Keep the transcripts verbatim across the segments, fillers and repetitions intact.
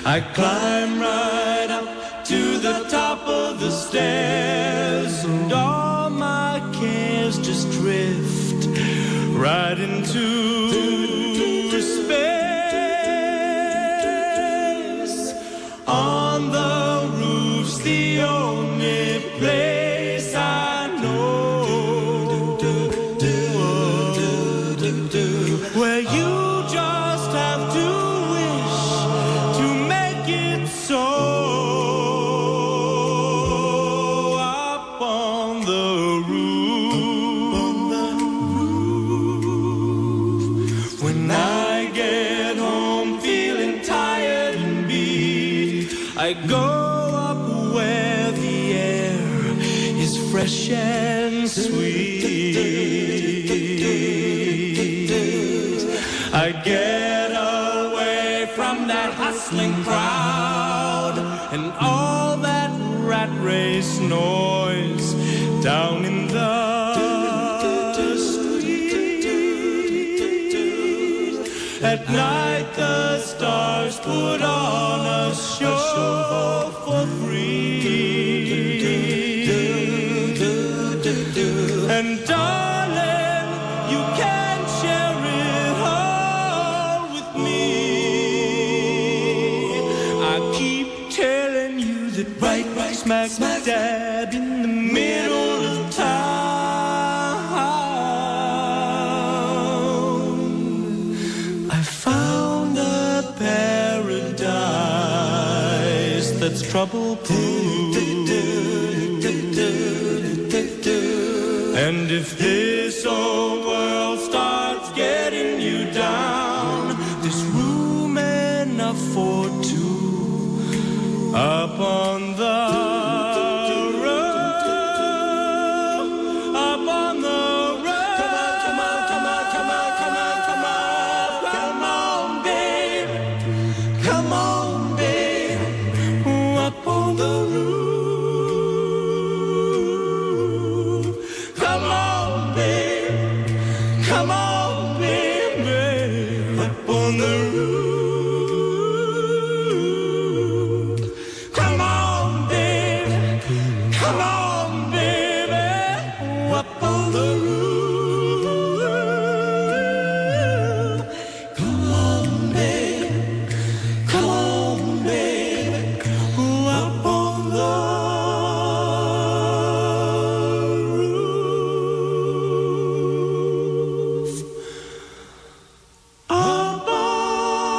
I climb right up to the top of the stairs, and all my cares just drift right into space. On the roof's the only place I know where you just have to wish to make it so. Up on the roof, when I get home feeling tired and beat, I go up where the air is fresh and sweet. I get away from that hustling crowd and all that rat race noise down in the street. At night the stars put on a show for free. And darling, you can share it all with me. I keep telling you that right, right smack, smack dab in the middle of town, I found a paradise that's trouble-proof. And if this old world starts getting you down, there's room enough for two up on the roof, up on the roof. Come on, come on, come on, come on, come on, come on, come on, babe, come on, babe, up on the roof. Come on, babe, come on, baby, up on the roof. Come on, baby, come on, baby, up on the roof. Come on, baby, come on, baby, up on the roof. Up on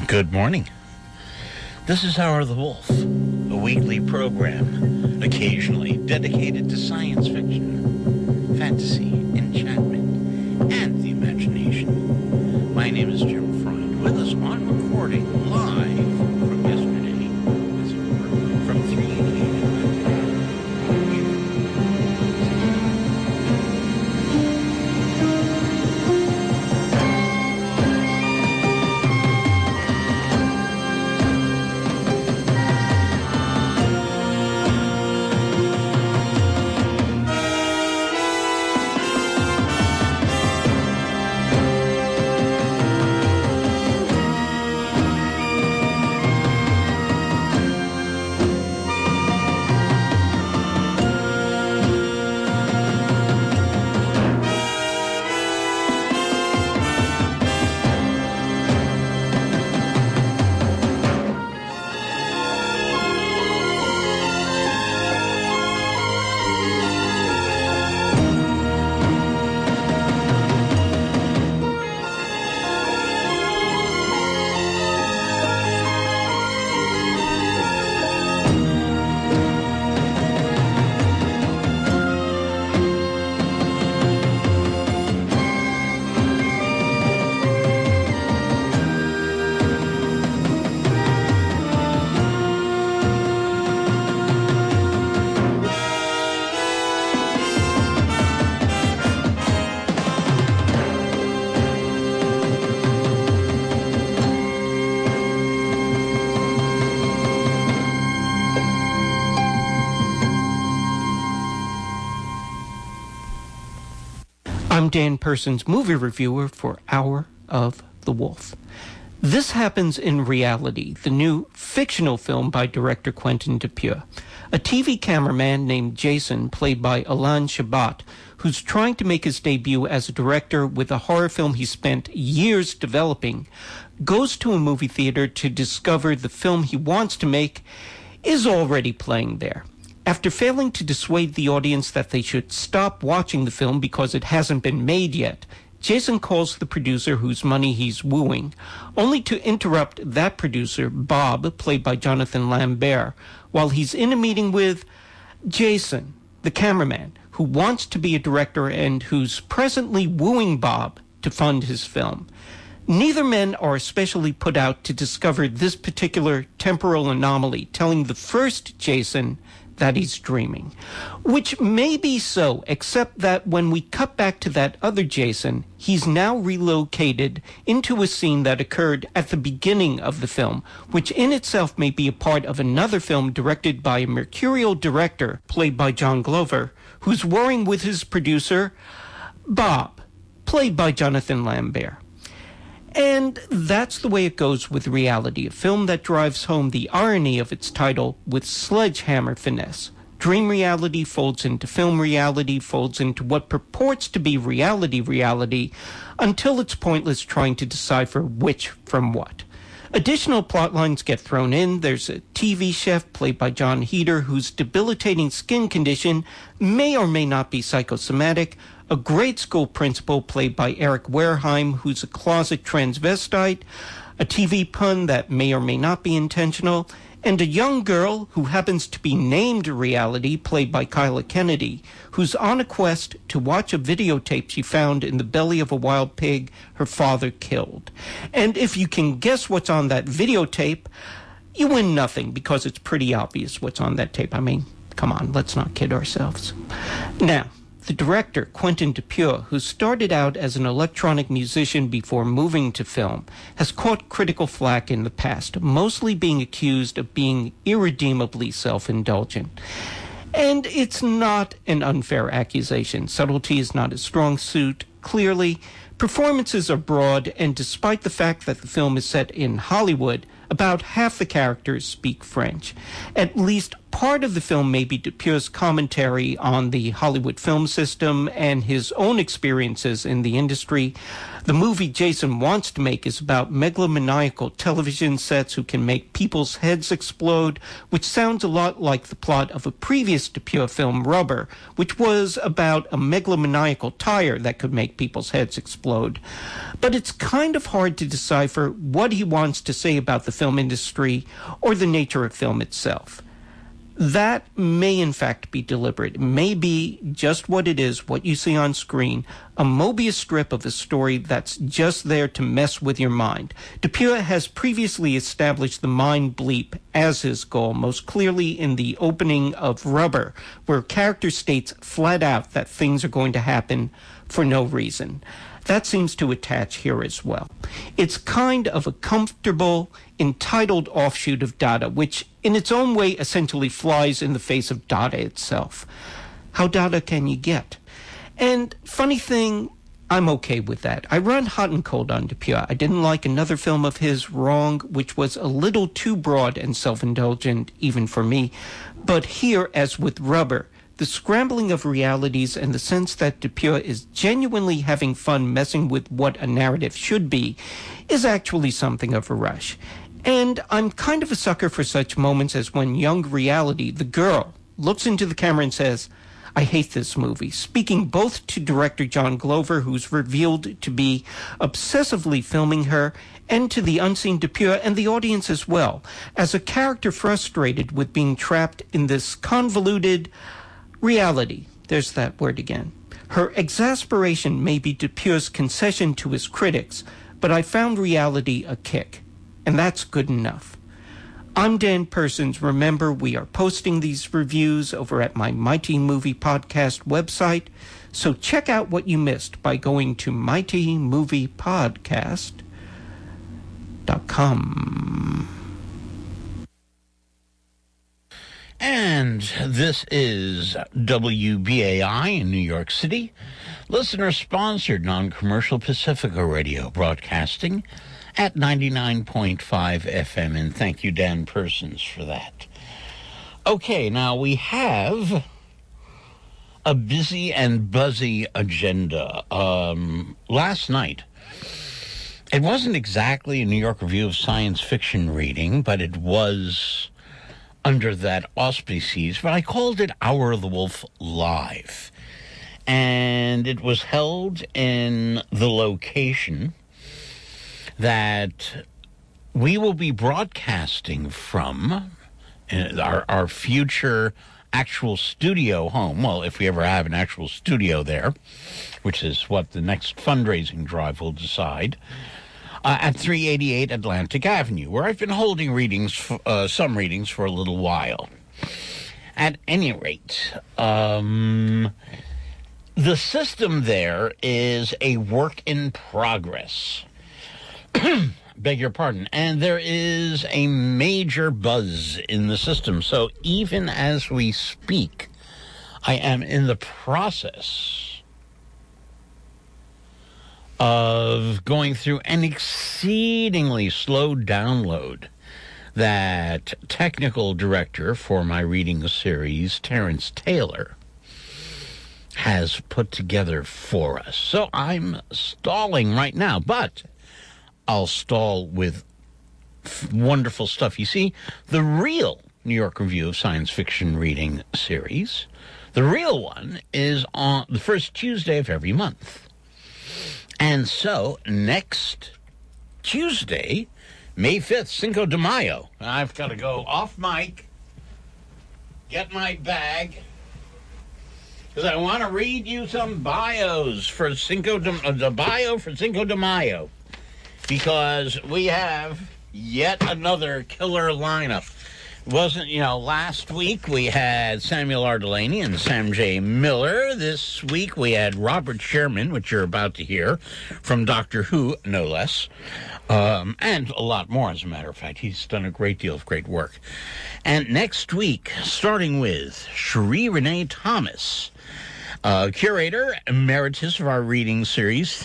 Good morning. This is Hour of the Wolf, a weekly program occasionally dedicated to science fiction, fantasy, enchantment, and the imagination. My name is Jim Freund. With us on recording live from yesterday, as it were, from three eighty-eight. I'm Dan Persons, movie reviewer for Hour of the Wolf. This Happens in Reality, the new fictional film by director Quentin Dupieux. A T V cameraman named Jason, played by Alain Chabat, who's trying to make his debut as a director with a horror film he spent years developing, goes to a movie theater to discover the film he wants to make is already playing there. After failing to dissuade the audience that they should stop watching the film because it hasn't been made yet, Jason calls the producer whose money he's wooing, only to interrupt that producer, Bob, played by Jonathan Lambert, while he's in a meeting with Jason, the cameraman, who wants to be a director and who's presently wooing Bob to fund his film. Neither men are especially put out to discover this particular temporal anomaly, telling the first Jason that he's dreaming. Which may be so, except that when we cut back to that other Jason, he's now relocated into a scene that occurred at the beginning of the film, which in itself may be a part of another film directed by a mercurial director, played by John Glover, who's warring with his producer, Bob, played by Jonathan Lambert. And that's the way it goes with Reality, a film that drives home the irony of its title with sledgehammer finesse. Dream reality folds into film reality, folds into what purports to be reality reality, until it's pointless trying to decipher which from what. Additional plot lines get thrown in. There's a T V chef played by John Heder whose debilitating skin condition may or may not be psychosomatic, a grade school principal played by Eric Wareheim who's a closet transvestite, a T V pun that may or may not be intentional, and a young girl who happens to be named Reality, played by Kyla Kennedy, who's on a quest to watch a videotape she found in the belly of a wild pig her father killed. And if you can guess what's on that videotape, you win nothing, because it's pretty obvious what's on that tape. I mean, come on, let's not kid ourselves. Now, the director, Quentin Dupieux, who started out as an electronic musician before moving to film, has caught critical flack in the past, mostly being accused of being irredeemably self-indulgent. And it's not an unfair accusation. Subtlety is not a strong suit, clearly. Performances are broad, and despite the fact that the film is set in Hollywood, About half the characters speak French. At least part of the film may be Dupuy's commentary on the Hollywood film system and his own experiences in the industry. The movie Jason wants to make is about megalomaniacal television sets who can make people's heads explode, which sounds a lot like the plot of a previous Dupuy film, Rubber, which was about a megalomaniacal tire that could make people's heads explode. But it's kind of hard to decipher what he wants to say about the film industry or the nature of film itself. That may in fact be deliberate. It may be just what it is, what you see on screen, a Mobius strip of a story that's just there to mess with your mind. Dupuy has previously established the mind bleep as his goal, most clearly in the opening of Rubber, where character states flat out that things are going to happen for no reason. That seems to attach here as well. It's kind of a comfortable, entitled offshoot of Dada, which in its own way essentially flies in the face of Dada itself. How Dada can you get? And funny thing, I'm okay with that. I run hot and cold on Dupuy. I didn't like another film of his, Wrong, which was a little too broad and self-indulgent even for me. But here, as with Rubber, the scrambling of realities and the sense that Dupuy is genuinely having fun messing with what a narrative should be is actually something of a rush. And I'm kind of a sucker for such moments as when young reality, the girl, looks into the camera and says, I hate this movie, speaking both to director John Glover, who's revealed to be obsessively filming her, and to the unseen Dupuy and the audience as well, as a character frustrated with being trapped in this convoluted reality. There's that word again. Her exasperation may be Dupuy's concession to his critics, but I found reality a kick, and that's good enough. I'm Dan Persons. Remember, we are posting these reviews over at my Mighty Movie Podcast website, so check out what you missed by going to mighty movie podcast dot com. And this is W B A I in New York City, listener-sponsored non-commercial Pacifica radio broadcasting at ninety-nine point five F M, and thank you, Dan Persons, for that. Okay, now we have a busy and buzzy agenda. Um, last night, it wasn't exactly a New York Review of Science Fiction reading, but it was under that auspices, but I called it Hour of the Wolf Live. And it was held in the location that we will be broadcasting from, our, our future actual studio home. Well, if we ever have an actual studio there, which is what the next fundraising drive will decide. Uh, at three eighty-eight Atlantic Avenue, where I've been holding readings, uh, some readings for a little while. At any rate, um, the system there is a work in progress. Beg your pardon. And there is a major buzz in the system. So even as we speak, I am in the process of going through an exceedingly slow download that technical director for my reading series, Terrence Taylor, has put together for us. So I'm stalling right now, but I'll stall with f- wonderful stuff. You see, the real New York Review of Science Fiction reading series, the real one, is on the first Tuesday of every month. And so, next Tuesday, May fifth, Cinco de Mayo. I've got to go off mic, get my bag, because I want to read you some bios for Cinco de, uh, the bio for Cinco de Mayo, because we have yet another killer lineup. Wasn't, you know, last week we had Samuel R. Delaney and Sam J. Miller. This week we had Robert Sherman, which you're about to hear, from Doctor Who, no less, um, and a lot more, as a matter of fact. He's done a great deal of great work. And next week, starting with Cherie Renee Thomas, uh, curator emeritus of our reading series,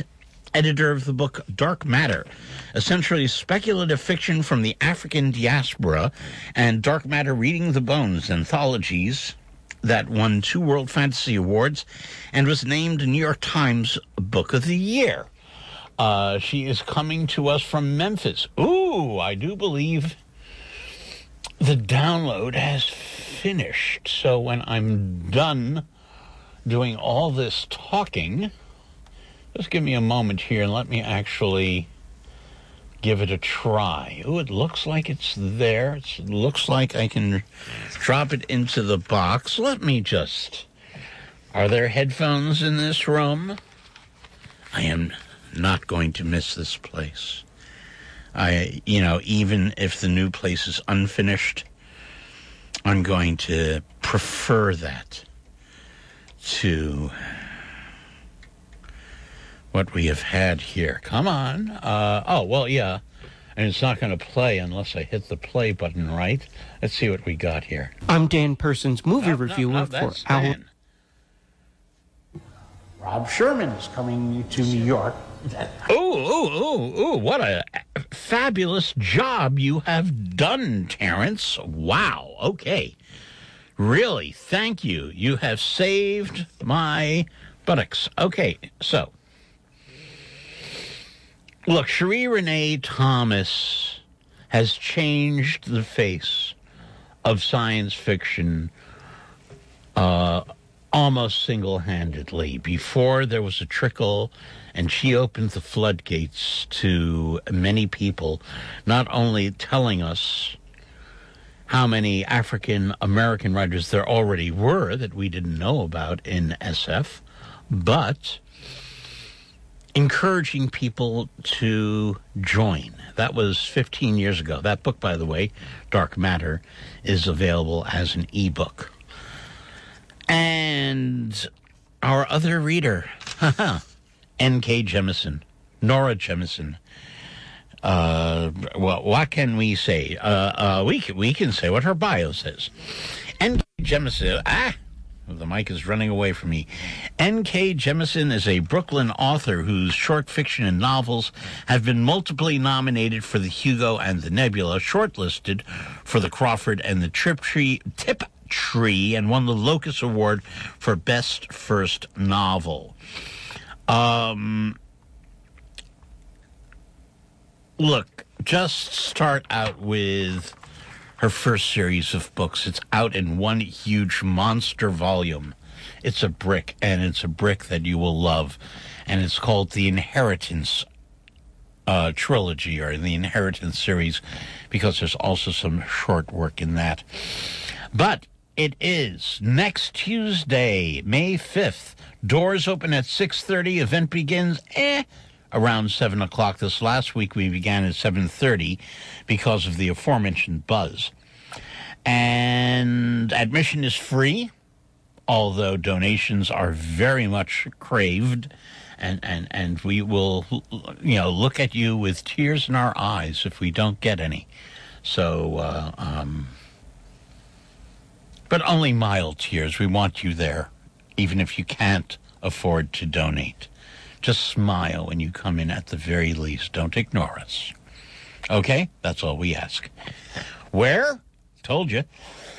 editor of the book Dark Matter, essentially speculative fiction from the African diaspora, and Dark Matter Reading the Bones anthologies that won two World Fantasy Awards and was named New York Times Book of the Year. Uh, she is coming to us from Memphis. Ooh, I do believe the download has finished. So when I'm done doing all this talking, just give me a moment here and let me actually give it a try. Ooh, it looks like it's there. It's, it looks like I can drop it into the box. Let me just... Are there headphones in this room? I am not going to miss this place. I, you know, even if the new place is unfinished, I'm going to prefer that to what we have had here. Come on. Uh, oh, well, yeah. And it's not going to play unless I hit the play button, right? Let's see what we got here. I'm Dan Persons, movie No, reviewer no, no, for that's Our... Dan. Rob Sherman is coming to New York. Ooh, ooh, ooh, ooh, what a fabulous job you have done, Terrence. Wow, okay. Really, thank you. You have saved my buttocks. Okay, so, look, Cherie Renee Thomas has changed the face of science fiction uh, almost single-handedly. Before, there was a trickle, and she opened the floodgates to many people, not only telling us how many African-American writers there already were that we didn't know about in S F, but encouraging people to join. That was fifteen years ago. That book, by the way, Dark Matter, is available as an ebook. And our other reader, N K Jemisin, Nora Jemisin. Uh, well, what can we say? Uh, uh, we can, we can say what her bio says. N K Jemisin, ah, the mic is running away from me. N K Jemisin is a Brooklyn author whose short fiction and novels have been multiply nominated for the Hugo and the Nebula, shortlisted for the Crawford and the Tiptree, Tiptree, and won the Locus Award for Best First Novel. Um... Look, just start out with her first series of books. It's out in one huge monster volume. It's a brick, and it's a brick that you will love. And it's called The Inheritance uh, Trilogy, or The Inheritance series, because there's also some short work in that. But it is next Tuesday, May fifth. Doors open at six thirty. Event begins, eh... around seven o'clock. This last week we began at seven thirty because of the aforementioned buzz. And admission is free, although donations are very much craved. And, and, and we will, you know, look at you with tears in our eyes if we don't get any. So, uh, um, but only mild tears. We want you there, even if you can't afford to donate. Just smile when you come in at the very least. Don't ignore us. Okay? That's all we ask. Where? Told you.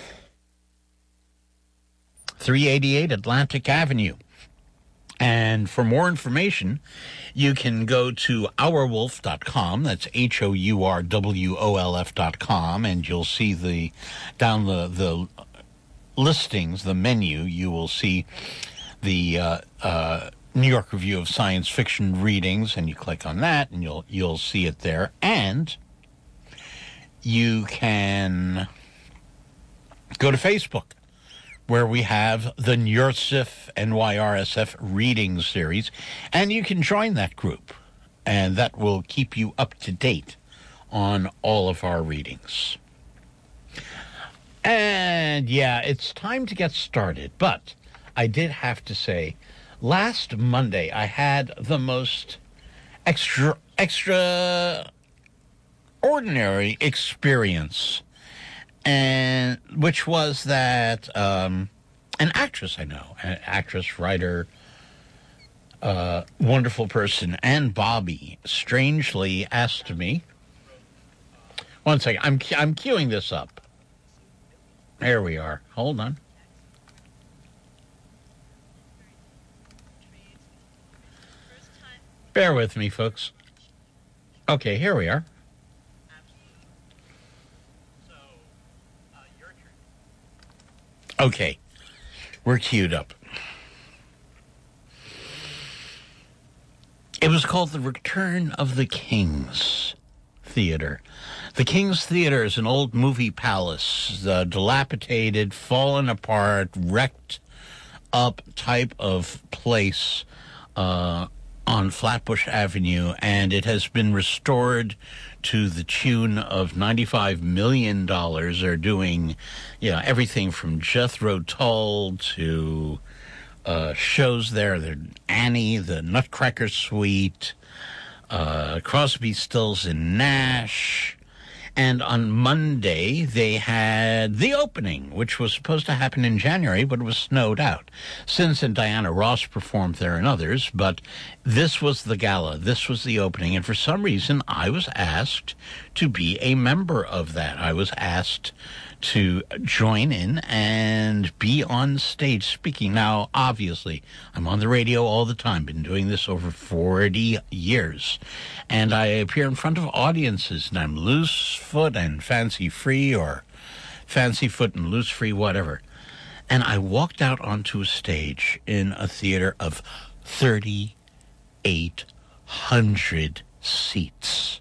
three eighty-eight Atlantic Avenue. And for more information, you can go to our wolf dot com. That's H O U R W O L F dot com. And you'll see the, down the, the listings, the menu, you will see the, uh, uh, New York Review of Science Fiction readings, and you click on that, and you'll you'll see it there. And you can go to Facebook, where we have the N Y R S F, N Y R S F reading series, and you can join that group, and that will keep you up to date on all of our readings. And yeah, it's time to get started, but I did have to say, last Monday, I had the most extra, extra ordinary experience, and which was that um, an actress I know, an actress, writer, uh, wonderful person, and Bobby, strangely asked me. One second, I'm I'm queuing this up. There we are. Hold on. Bear with me, folks. Okay, here we are. Okay, we're queued up. It was called The Return of the Kings Theater. The King's Theater is an old movie palace, the dilapidated, fallen apart, wrecked up type of place uh, on Flatbush Avenue, and it has been restored to the tune of ninety-five million dollars. They're doing, you know, everything from Jethro Tull to uh, shows there. They're Annie, the Nutcracker Suite, uh, Crosby, Stills, and Nash. And on Monday, they had the opening, which was supposed to happen in January, but it was snowed out. Since and Diana Ross performed there and others, but this was the gala. This was the opening. And for some reason, I was asked to be a member of that. I was asked to join in and be on stage speaking. Now, obviously, I'm on the radio all the time, been doing this over forty years, and I appear in front of audiences, and I'm loose foot and fancy free, or fancy foot and loose free, whatever. And I walked out onto a stage in a theater of thirty-eight hundred seats.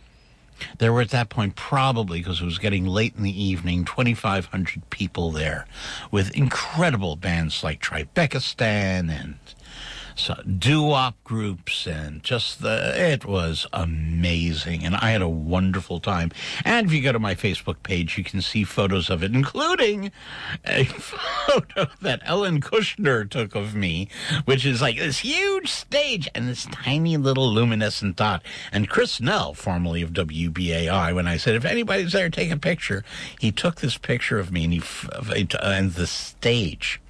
There were at that point probably, because it was getting late in the evening, twenty-five hundred people there with incredible bands like Tribekistan and so doo-wop groups, and just the, it was amazing, and I had a wonderful time. And if you go to my Facebook page, you can see photos of it, including a photo that Ellen Kushner took of me, which is like this huge stage and this tiny little luminescent dot. And Chris Nell, formerly of W B A I, when I said, if anybody's there, take a picture, he took this picture of me, and he and the stage.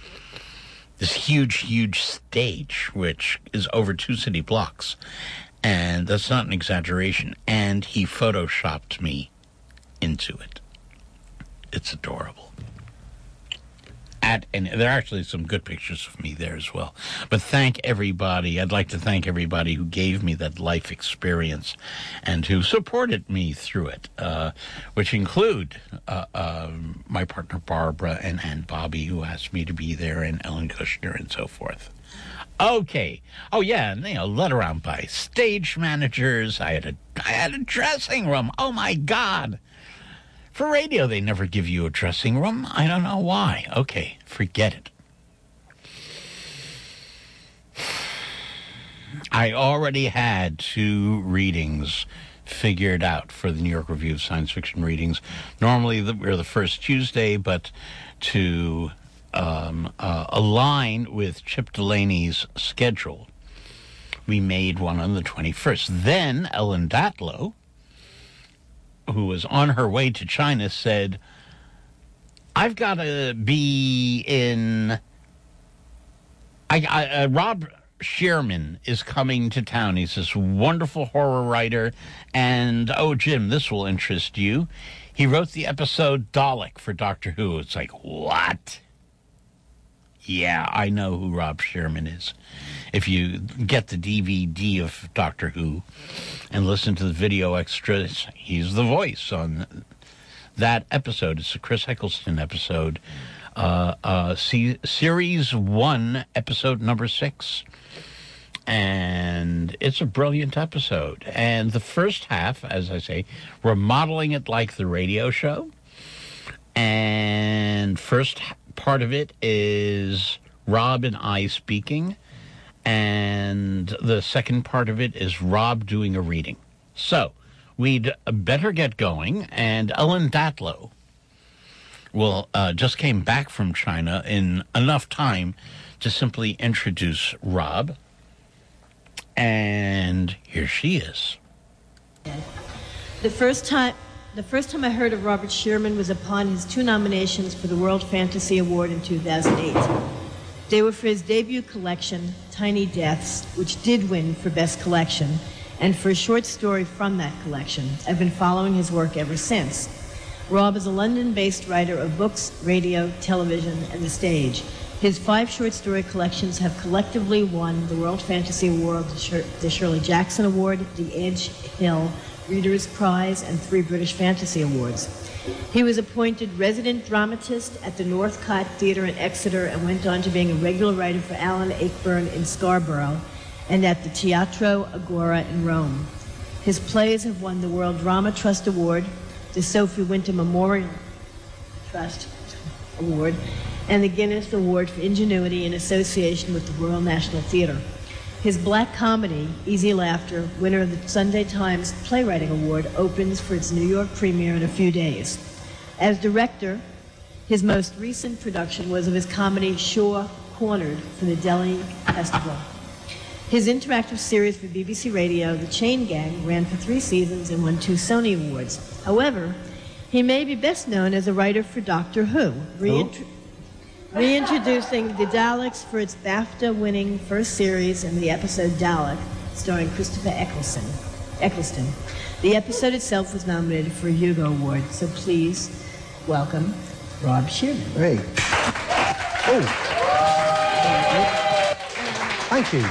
This huge, huge stage, which is over two city blocks. And that's not an exaggeration. And he photoshopped me into it. It's adorable. At, and there are actually some good pictures of me there as well. But thank everybody. I'd like to thank everybody who gave me that life experience and who supported me through it, uh, which include uh, uh, my partner Barbara and Aunt Bobby, who asked me to be there, and Ellen Kushner and so forth. Okay. Oh, yeah, and, you know, led around by stage managers. I had a, I had a dressing room. Oh, my God. For radio, they never give you a dressing room. I don't know why. Okay, forget it. I already had two readings figured out for the New York Review of Science Fiction readings. Normally, the, we're the first Tuesday, but to um, uh, align with Chip Delaney's schedule, we made one on the twenty-first. Then Ellen Datlow, who was on her way to China, said, I've got to be in... I, I, uh, Rob Shearman is coming to town. He's this wonderful horror writer. And, oh, Jim, this will interest you. He wrote the episode Dalek for Doctor Who. It's like, what? Yeah, I know who Rob Shearman is. If you get the D V D of Doctor Who and listen to the video extras, he's the voice on that episode. It's a Chris Eccleston episode, uh, uh, C- Series one, episode number six. And it's a brilliant episode. And the first half, as I say, we're modeling it like the radio show. And first part of it is Rob and I speaking. And the second part of it is Rob doing a reading. So we'd better get going. And Ellen Datlow will uh, just came back from China in enough time to simply introduce Rob. And here she is. The first time, the first time I heard of Robert Shearman was upon his two nominations for the World Fantasy Award in two thousand eight. They were for his debut collection, Tiny Deaths, which did win for Best Collection, and for a short story from that collection. I've been following his work ever since. Rob is a London-based writer of books, radio, television, and the stage. His five short story collections have collectively won the World Fantasy Award, the Shirley Jackson Award, the Edge Hill Reader's Prize, and three British Fantasy Awards. He was appointed resident dramatist at the Northcott Theatre in Exeter and went on to being a regular writer for Alan Ayckbourn in Scarborough and at the Teatro Agora in Rome. His plays have won the World Drama Trust Award, the Sophie Winter Memorial Trust Award, and the Guinness Award for Ingenuity in association with the Royal National Theatre. His black comedy, Easy Laughter, winner of the Sunday Times Playwriting Award, opens for its New York premiere in a few days. As director, his most recent production was of his comedy Shaw Cornered for the Delhi Festival. His interactive series for B B C Radio, The Chain Gang, ran for three seasons and won two Sony Awards. However, he may be best known as a writer for Doctor Who, reint- reintroducing the Daleks for its BAFTA-winning first series in the episode Dalek, starring Christopher Eccleston. Eccleston. The episode itself was nominated for a Hugo Award, so please welcome Rob Shearman. Hey. Oh. Thank you.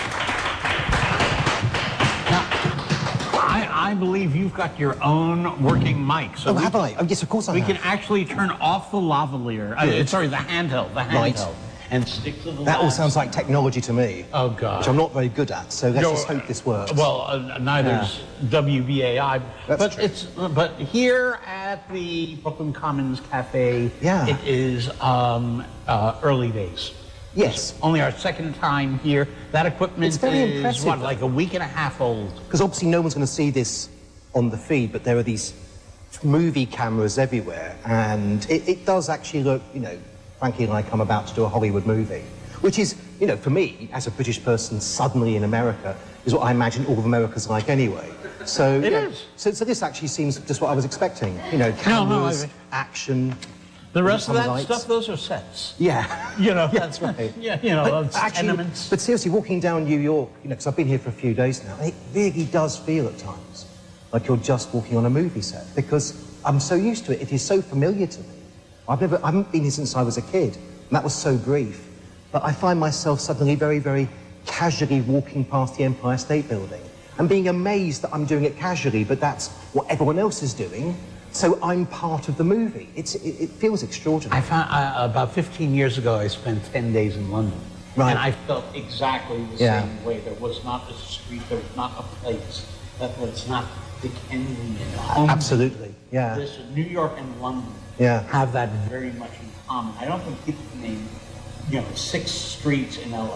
I believe you've got your own working mic. So oh, we, have I? Oh, yes, of course I we have. We can actually turn off the lavalier. Uh, sorry, the handheld. The handheld. Right. And stick to the That lab. all sounds like technology to me. Oh, God. Which I'm not very good at, so let's No, just hope this works. Well, uh, neither's Yeah. W B A I. That's but true. it's but here at the Brooklyn Commons Cafe, Yeah. it is um, uh, early days. Yes. It's only our second time here. That equipment It's very is, impressive, what, though. like a week and a half old. Because obviously no one's going to see this on the feed, but there are these movie cameras everywhere, and it, it does actually look, you know, frankly, like I'm about to do a Hollywood movie. Which is, you know, for me, as a British person suddenly in America, is what I imagine all of America's like anyway. So, It you know, is. So, so this actually seems just what I was expecting. You know, No, no, cameras, I- action. The rest of some that lights. stuff, those are sets. Yeah. You know, Yeah, that's right. Yeah, you know, But that's actually, tenements. but seriously, walking down New York, you know, because I've been here for a few days now, it really does feel at times like you're just walking on a movie set, because I'm so used to it. It is so familiar to me. I've never, I haven't been here since I was a kid, and that was so brief. But I find myself suddenly very, very casually walking past the Empire State Building and being amazed that I'm doing it casually, but that's what everyone else is doing. So I'm part of the movie. It's, it, it feels extraordinary. I found uh, about fifteen years ago, I spent ten days in London. Right. And I felt exactly the Yeah. same way. There was not a street, there was not a place that was not Dickensian. Absolutely, yeah. This, New York and London Yeah. have that very much in common. I don't think people can name, you know, six streets in L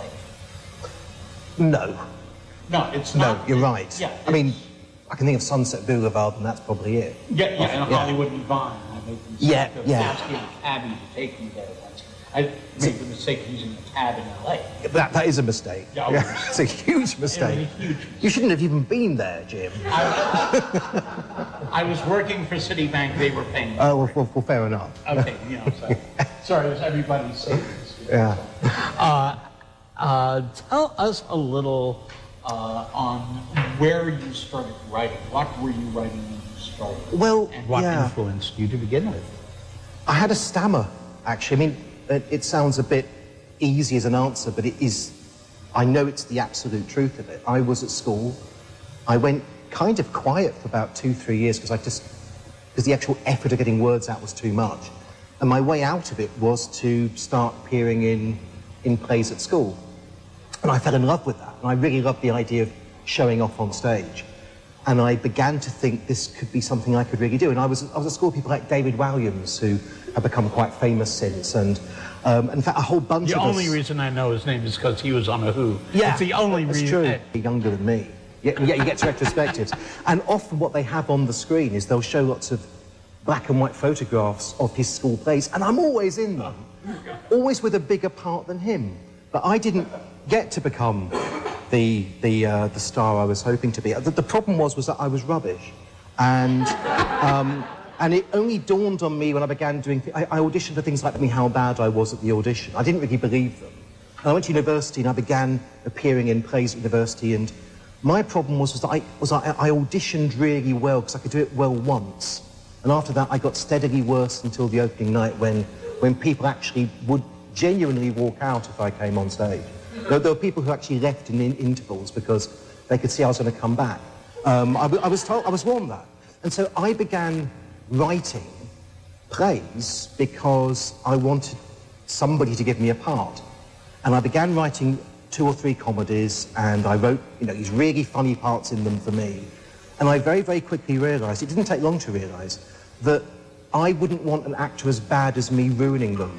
A. No. No, it's No, not. you're right. Yeah, I mean, it's- I can think of Sunset Boulevard, and that's probably it. Yeah, yeah, and Yeah. Hollywood and Vine. I made the mistake Yeah, of yeah. asking a cabbie to take me there once. I made the mistake of using a cab in L A. That, that is a mistake. Yeah, Yeah, it's a huge mistake. a huge You shouldn't have even been there, Jim. I, I was working for Citibank, they were paying me. Oh, well, well, well, fair enough. Okay, you know, so, sorry, it was everybody's savings. Yeah. Uh, uh, tell us a little uh, on where you started writing. What were you writing when you started? Well, and what yeah. influenced you to begin with? I had a stammer, actually. I mean, it, it sounds a bit easy as an answer, but it is, I know it's the absolute truth of it. I was at school. I went kind of quiet for about two, three years because I just, because the actual effort of getting words out was too much. And my way out of it was to start appearing in, in plays at school. And I fell in love with that. And I really loved the idea of showing off on stage. And I began to think this could be something I could really do. And I was, I was at school with people like David Walliams, who have become quite famous since. And um, in fact, a whole bunch The of us... only reason I know his name is because he was on a Who. Yeah, It's the only that's reason. true. You're younger than me. Yet, yet you get to retrospectives. And often what they have on the screen is they'll show lots of black and white photographs of his school plays, and I'm always in them, always with a bigger part than him. But I didn't get to become the the uh, the star I was hoping to be. The, the problem was was that I was rubbish, and um, and it only dawned on me when I began doing. I, I auditioned for things like me how bad I was at the audition. I didn't really believe them. And I went to university and I began appearing in plays at university, and my problem was, was that I, was I, I auditioned really well because I could do it well once. And after that, I got steadily worse until the opening night when, when people actually would genuinely walk out if I came on stage. There, there were people who actually left in, in intervals because they could see I was going to come back. Um, I, I was told, I was warned that. And so I began writing plays because I wanted somebody to give me a part. And I began writing two or three comedies, and I wrote, you know, these really funny parts in them for me. And I very, very quickly realised, it didn't take long to realise, that I wouldn't want an actor as bad as me ruining them.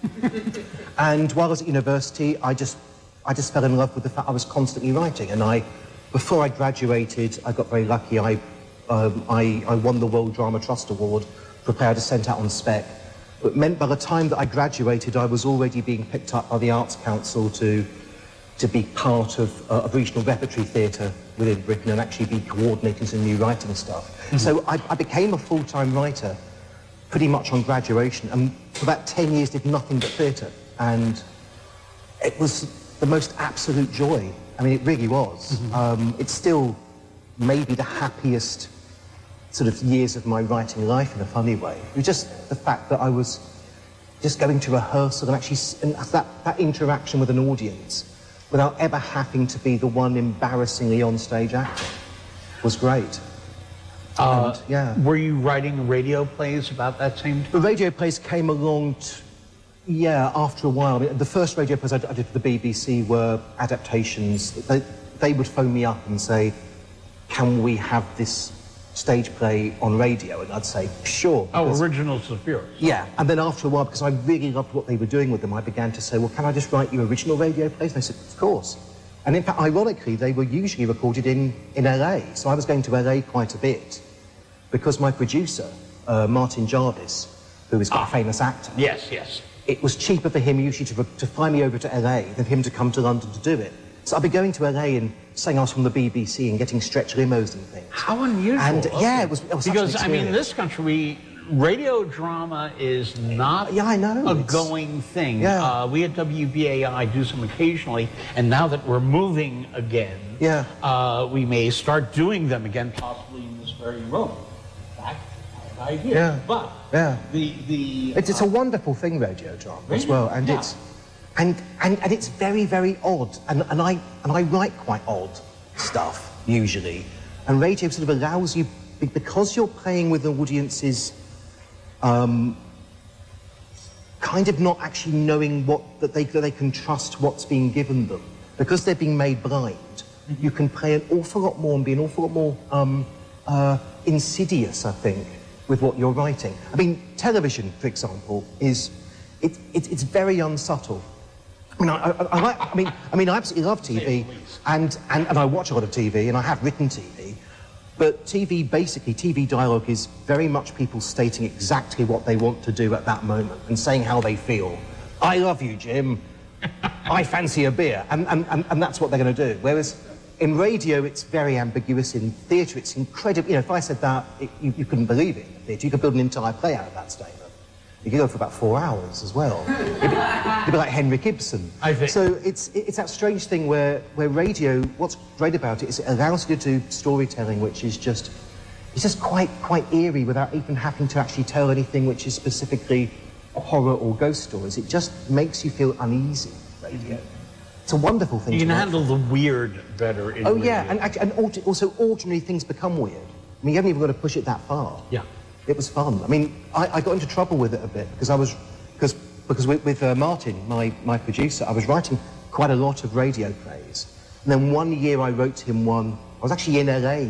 And while I was at university, I just, I just fell in love with the fact I was constantly writing. And I, before I graduated, I got very lucky. I, um, I, I won the World Drama Trust Award for a play I just sent out on spec. It meant by the time that I graduated, I was already being picked up by the Arts Council to, to be part of, uh, of regional repertory theatre within Britain and actually be coordinating some new writing stuff. Mm-hmm. So I, I became a full-time writer pretty much on graduation, and for about ten years did nothing but theatre. And it was the most absolute joy. I mean, it really was. Mm-hmm. um, it's still maybe the happiest sort of years of my writing life in a funny way. It was just the fact that I was just going to rehearsal and actually and that, that interaction with an audience without ever having to be the one embarrassingly on stage acting was great. Uh, and, yeah. Were you writing radio plays about that same time? The radio plays came along, t yeah, after a while. I mean, the first radio plays I, I did for the B B C were adaptations. They, they would phone me up and say, can we have this stage play on radio? And I'd say, sure. Oh, originals of yours. Yeah, and then after a while, because I really loved what they were doing with them, I began to say, well, can I just write you original radio plays? And they said, of course. And in fact, ironically, they were usually recorded in, in L A, so I was going to L A quite a bit, because my producer, uh, Martin Jarvis, who is quite ah, a famous actor... Yes, yes. It was cheaper for him usually to, to fly me over to L A than him to come to London to do it. So I'd be going to L A and saying I was from the B B C and getting stretch limos and things. How unusual. And okay. yeah, it was, it was Because, I mean, in this country, we, radio drama is not yeah, I know. a it's... going thing. Yeah. Uh, we at W B A I do some occasionally, and now that we're moving again, yeah. uh, we may start doing them again, possibly in this very room. In fact, I idea. Yeah. But yeah. the... the it's, it's a wonderful thing, radio drama, radio? as well, and yeah. it's... And, and, and it's very, very odd, and, and, I, and I write quite odd stuff, usually. And radio sort of allows you, because you're playing with audiences, um, kind of not actually knowing what, that they, that they can trust what's being given them. Because they're being made blind, mm-hmm. you can play an awful lot more and be an awful lot more um, uh, insidious, I think, with what you're writing. I mean, television, for example, is, it, it, it's very unsubtle. I mean, I, I, I, like, I mean, I mean, I absolutely love T V, and, and, and I watch a lot of T V, and I have written T V, but T V, basically, T V dialogue is very much people stating exactly what they want to do at that moment, and saying how they feel. I love you, Jim. I fancy a beer, and, and, and, and that's what they're going to do. Whereas in radio, it's very ambiguous. In theatre, it's incredible. You know, if I said that, it, you, you couldn't believe it in theatre. You could build an entire play out of that statement. You could go for about four hours as well. It'd be, it'd be like Henrik Ibsen. I think. So it's, it's that strange thing where, where radio, what's great about it is it allows you to do storytelling which is just, it's just quite, quite eerie without even having to actually tell anything which is specifically horror or ghost stories. It just makes you feel uneasy, radio. It's a wonderful thing. You to can handle the weird better in Oh radio. yeah, and, and also ordinary things become weird. I mean, you haven't even got to push it that far. Yeah. It was fun. I mean, I, I got into trouble with it a bit because I was, because because with, with uh, Martin, my, my producer, I was writing quite a lot of radio plays. And then one year I wrote him one, I was actually in L A,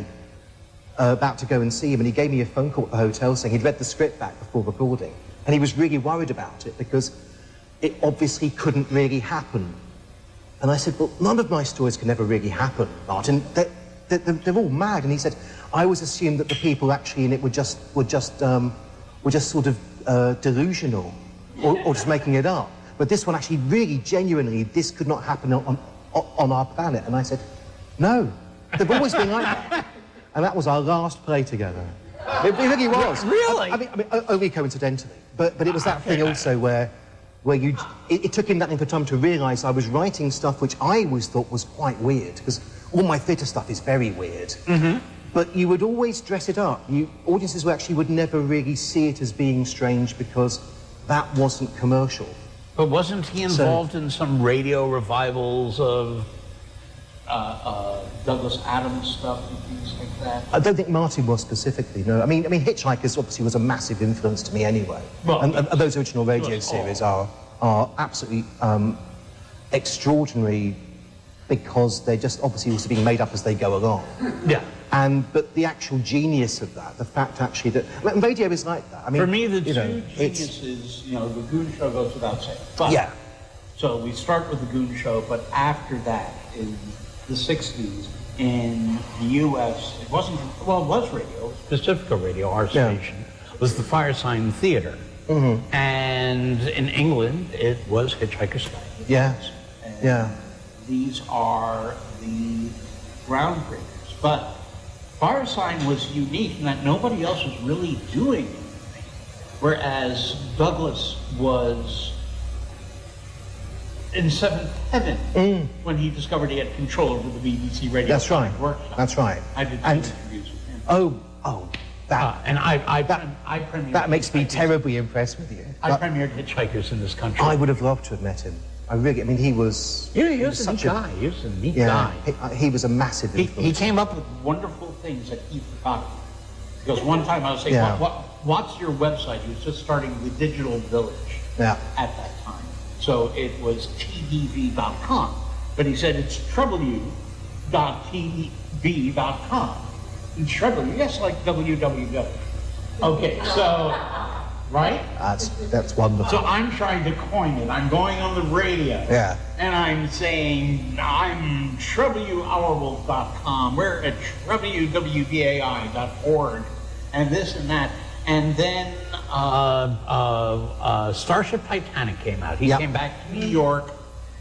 uh, about to go and see him, and he gave me a phone call at the hotel saying he'd read the script back before recording. And he was really worried about it because it obviously couldn't really happen. And I said, well, none of my stories can ever really happen, Martin. They're, they're, they're all mad. And he said, I always assumed that the people actually in it were just, were just, um, were just sort of uh, delusional or, or just making it up. But this one actually really, genuinely, this could not happen on, on, on our planet. And I said, no, they've always been like that. And that was our last play together. It really was. Really? I, I, mean, I mean, only coincidentally. But, but it was that thing also where where you, it, it took him that length of time to realise I was writing stuff which I always thought was quite weird, because all my theatre stuff is very weird. Mm-hmm. But you would always dress it up. You, audiences who actually would never really see it as being strange because that wasn't commercial. But wasn't he involved so, in some radio revivals of uh, uh, Douglas Adams stuff and things like that? I don't think Martin was specifically, no. I mean, I mean, Hitchhikers obviously was a massive influence to me anyway. Well, and, and those original radio series are, are absolutely um, extraordinary because they're just obviously also being made up as they go along. Yeah. And, but the actual genius of that, the fact actually that, I mean, radio is like that. I mean, for me, the two know, geniuses, you know, the Goon Show goes without saying. But, yeah. So we start with the Goon Show, but after that, in the sixties, in the U S, it wasn't, well, it was radio, Pacifica Radio, our yeah. station, was the Firesign Theatre. Mm-hmm. And in England, it was Hitchhiker's Guide. Yeah, and yeah. These are the groundbreakers, but Firesign was unique in that nobody else was really doing anything, whereas Douglas was in seventh heaven mm. when he discovered he had control over the B B C radio. That's right. Workshop. That's right. I did two and, interviews with him. Oh, oh, that. Uh, and I, I, that, I premiered. That makes me terribly impressed with you. I but premiered Hitchhikers in this country. I would have loved to have met him. I really, I mean, he was... Yeah, he, he was, was such a neat guy. He was a neat yeah, guy. He, he was a massive he, influence. he came up with wonderful things that he forgot. Because one time I was saying, yeah. what, what, what's your website? He was just starting the Digital Village yeah. at that time. So it was T D V dot com. But he said, it's trouble u dot T D V dot com. And trouble u, yes, like W W W. Okay, so... Right? That's that's wonderful. So I'm trying to coin it. I'm going on the radio. Yeah. And I'm saying, I'm w hour wolf dot com. We're at w w v a i dot org. And this and that. And then uh, uh, uh, Starship Titanic came out. He yep. came back to New York.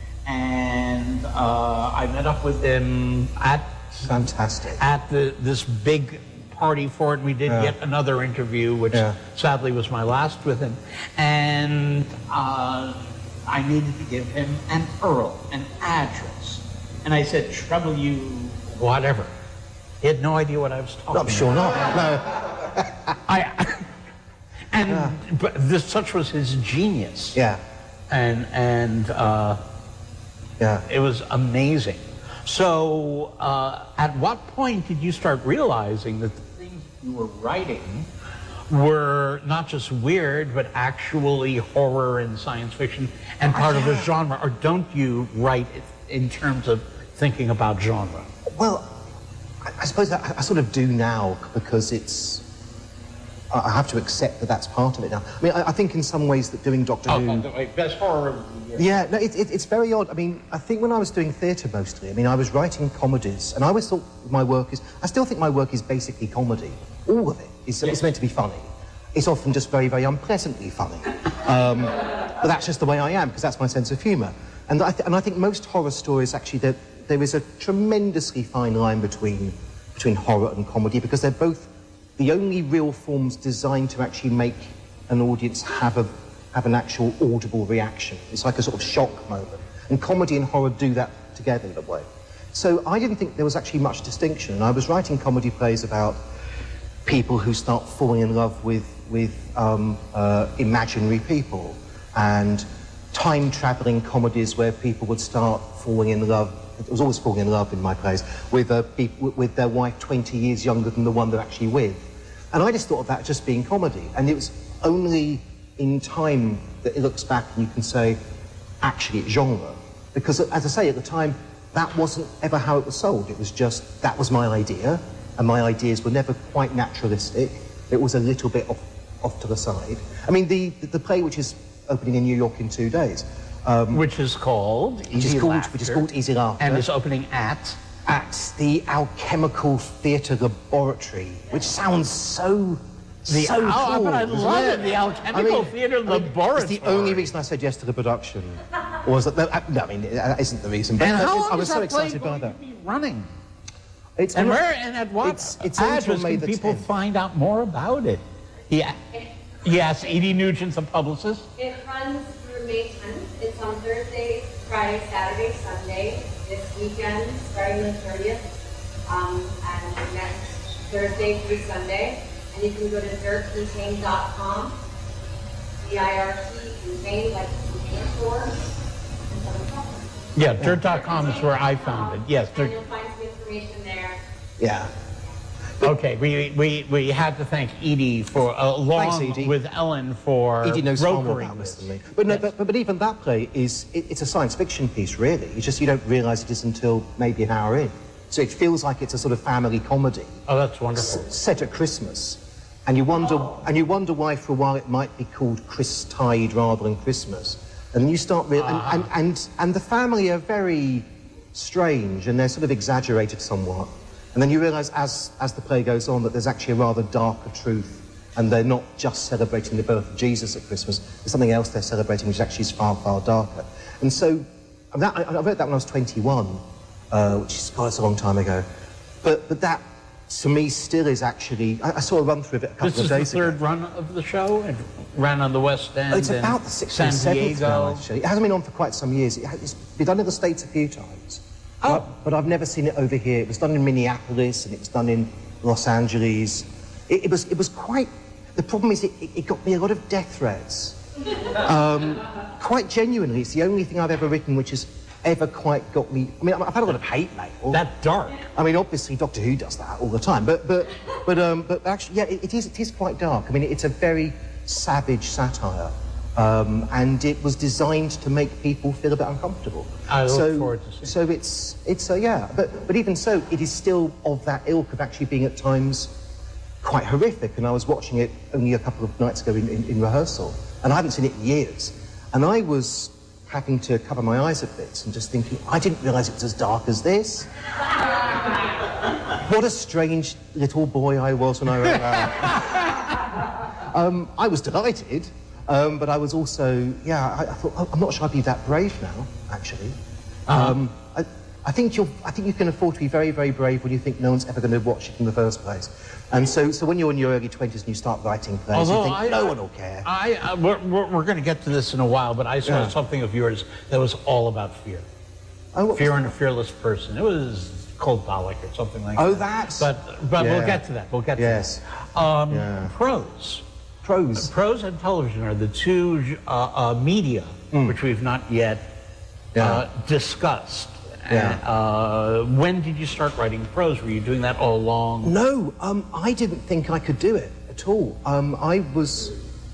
And uh, I met up with him at... Fantastic. At the this big... party for it. We did yeah. yet another interview, which yeah. sadly was my last with him. And uh, I needed to give him an U R L, an address. And I said, trouble you, whatever. He had no idea what I was talking no, I'm about. sure not. No. I, and yeah. but this, such was his genius. Yeah. And, and uh, yeah. it was amazing. So, uh, at what point did you start realizing that the things you were writing were not just weird, but actually horror and science fiction and part of the genre? Or don't you write in terms of thinking about genre? Well, I, I suppose I, I sort of do now because it's... I have to accept that that's part of it now. I mean, I, I think in some ways that doing Doctor oh, Who... Oh, best horror of the year. Yeah, no, it, it, it's very odd. I mean, I think when I was doing theatre mostly, I mean, I was writing comedies, and I always thought my work is... I still think my work is basically comedy. All of it. It's, yes. it's meant to be funny. It's often just very, very unpleasantly funny. Um, but that's just the way I am, because that's my sense of humour. And I, th and I think most horror stories, actually, there, there is a tremendously fine line between, between horror and comedy, because they're both the only real forms designed to actually make an audience have a have an actual audible reaction. It's like a sort of shock moment. And comedy and horror do that together in a way. So I didn't think there was actually much distinction. And I was writing comedy plays about people who start falling in love with, with um, uh, imaginary people, and time-travelling comedies where people would start falling in love. It was always falling in love in my plays, with, uh, people, with their wife twenty years younger than the one they're actually with. And I just thought of that just being comedy. And it was only in time that it looks back and you can say, actually, it's genre. Because, as I say, at the time, that wasn't ever how it was sold. It was just, that was my idea, and my ideas were never quite naturalistic. It was a little bit off, off to the side. I mean, the, the play, which is opening in New York in two days... Um, which is called which is called, which is called Easy Laughter. And is opening at? At the Alchemical Theatre Laboratory, which sounds so, the, so oh, cool. But I love it, the Alchemical I mean, Theatre I mean, Laboratory. It's the only reason I said yes to the production. Was that, no, no, I mean, that isn't the reason. But and how long I was is so that excited play by that. Be running? It's and on, where and at what it's, it's address May can the people tenth. Find out more about it? Yeah. Yes, Edie Nugent's a publicist. It runs through through May tenth. It's on Thursday, Friday, Saturday, Sunday, this weekend, starting the thirtieth, um, and next Thursday through Sunday. And you can go to dirt contained dot com, D I R T contained, like contained store, and some Yeah, dirt dot com is where I found it. Yes. And you'll find some information there. Yeah. Okay, we, we, we had to thank Edie for, uh, along Thanks, Edie. with Ellen for Edie knows far more brokering about this this. than me. But, no, Yes. but, but even that play is, it, it's a science fiction piece, really. It's just you don't realise it is until maybe an hour in. So it feels like it's a sort of family comedy. Oh, that's wonderful. S- set at Christmas. And you wonder, oh. and you wonder why for a while it might be called Christide rather than Christmas. And then you start real, Ah. and, and, and, and the family are very strange and they're sort of exaggerated somewhat. And then you realise as, as the play goes on that there's actually a rather darker truth and they're not just celebrating the birth of Jesus at Christmas, there's something else they're celebrating which actually is far, far darker. And so, that, I, I read that when I was twenty-one, uh, which is quite a long time ago. But, but that, to me, still is actually... I, I saw a run-through of it a couple This of is days the third ago. run of the show? It ran on the West End. Oh, it's and about the sixth San or seventh now, Diego. actually. It hasn't been on for quite some years. It has, it's been done in the States a few times. Oh. But, but I've never seen it over here. It was done in Minneapolis and it was done in Los Angeles. It, it was it was quite... The problem is it, it, it got me a lot of death threats. Um, quite genuinely, it's the only thing I've ever written which has ever quite got me... I mean, I've had a lot of hate mail. That dark. I mean, obviously, Doctor Who does that all the time, but but but um, but actually, yeah, it, it is it is quite dark. I mean, it's a very savage satire, um, and it was designed to make people feel a bit uncomfortable. I look so, forward to seeing. So it's it's uh, yeah, but but even so, it is still of that ilk of actually being at times quite horrific. And I was watching it only a couple of nights ago in, in, in rehearsal, and I haven't seen it in years, and I was having to cover my eyes at bits and just thinking, I didn't realise it was as dark as this. What a strange little boy I was when I wrote that. um, I was delighted, um, but I was also, yeah, I, I thought, oh, I'm not sure I'd be that brave now, actually. Uh-huh. Um, I, I think you're, I think you can afford to be very, very brave when you think no one's ever going to watch it in the first place. And so, so when you're in your early twenties and you start writing plays, Although you think I, no I, one will care. I, I we're, we're, we're going to get to this in a while, but I saw Yeah. something of yours that was all about fear. Oh, what Fear was and a Fearless Person. It was Coldbolic or something like Oh, that. that's- But but we'll yeah. get to that. We'll get Yes. to that. Um, Yeah. Prose. prose? Prose and television are the two uh, uh, media which we've not yet Yeah. uh, discussed. Yeah. And, uh, when did you start writing prose? Were you doing that all along? No, um, I didn't think I could do it at all. Um, I was,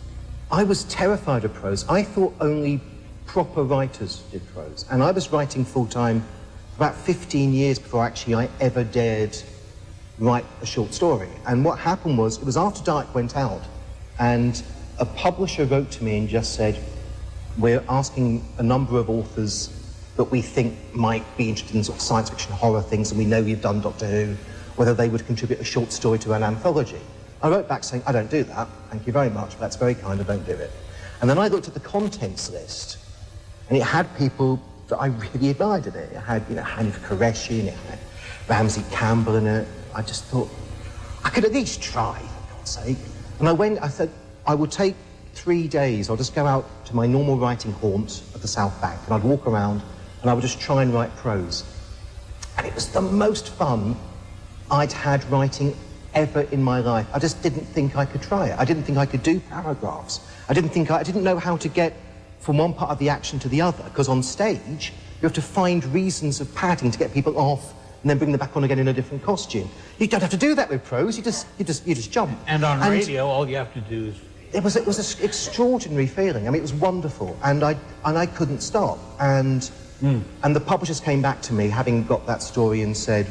I was terrified of prose. I thought only proper writers did prose, and I was writing full time for about fifteen years before actually I ever dared write a short story. And what happened was, it was after Dark went out, and a publisher wrote to me and just said, "We're asking a number of authors that we think might be interested in sort of science fiction horror things, and we know you've done Doctor Who, whether they would contribute a short story to an anthology." I wrote back saying, "I don't do that, thank you very much, but that's very kind, I don't do it." And then I looked at the contents list, and it had people that I really admired in it. It had, you know, Hanif Qureshi, and it had Ramsey Campbell in it. I just thought, I could at least try, for God's sake. And I went, I said, I will take three days, I'll just go out to my normal writing haunt of the South Bank, and I'd walk around, and I would just try and write prose. And it was the most fun I'd had writing ever in my life. I just didn't think I could try it. I didn't think I could do paragraphs. I didn't think I, I didn't know how to get from one part of the action to the other, because on stage, you have to find reasons of padding to get people off and then bring them back on again in a different costume. You don't have to do that with prose, you just, you just, you just jump. And on radio, all you have to do is... It was, it was an extraordinary feeling. I mean, it was wonderful, and I, and I couldn't stop. And, mm. and the publishers came back to me, having got that story, and said,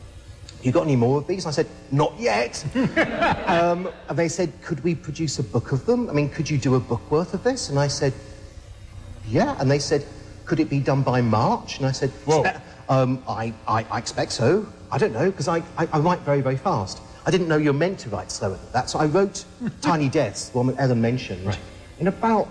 "You got any more of these?" And I said, "Not yet." um, and they said, "Could we produce a book of them? I mean, could you do a book worth of this?" And I said, "Yeah." And they said, "Could it be done by March?" And I said, Whoa. Um, I, I, I expect so. I don't know, because I, I, I write very, very fast. I didn't know you're meant to write slower than that. So I wrote Tiny Deaths, the one that Ellen mentioned, right. in about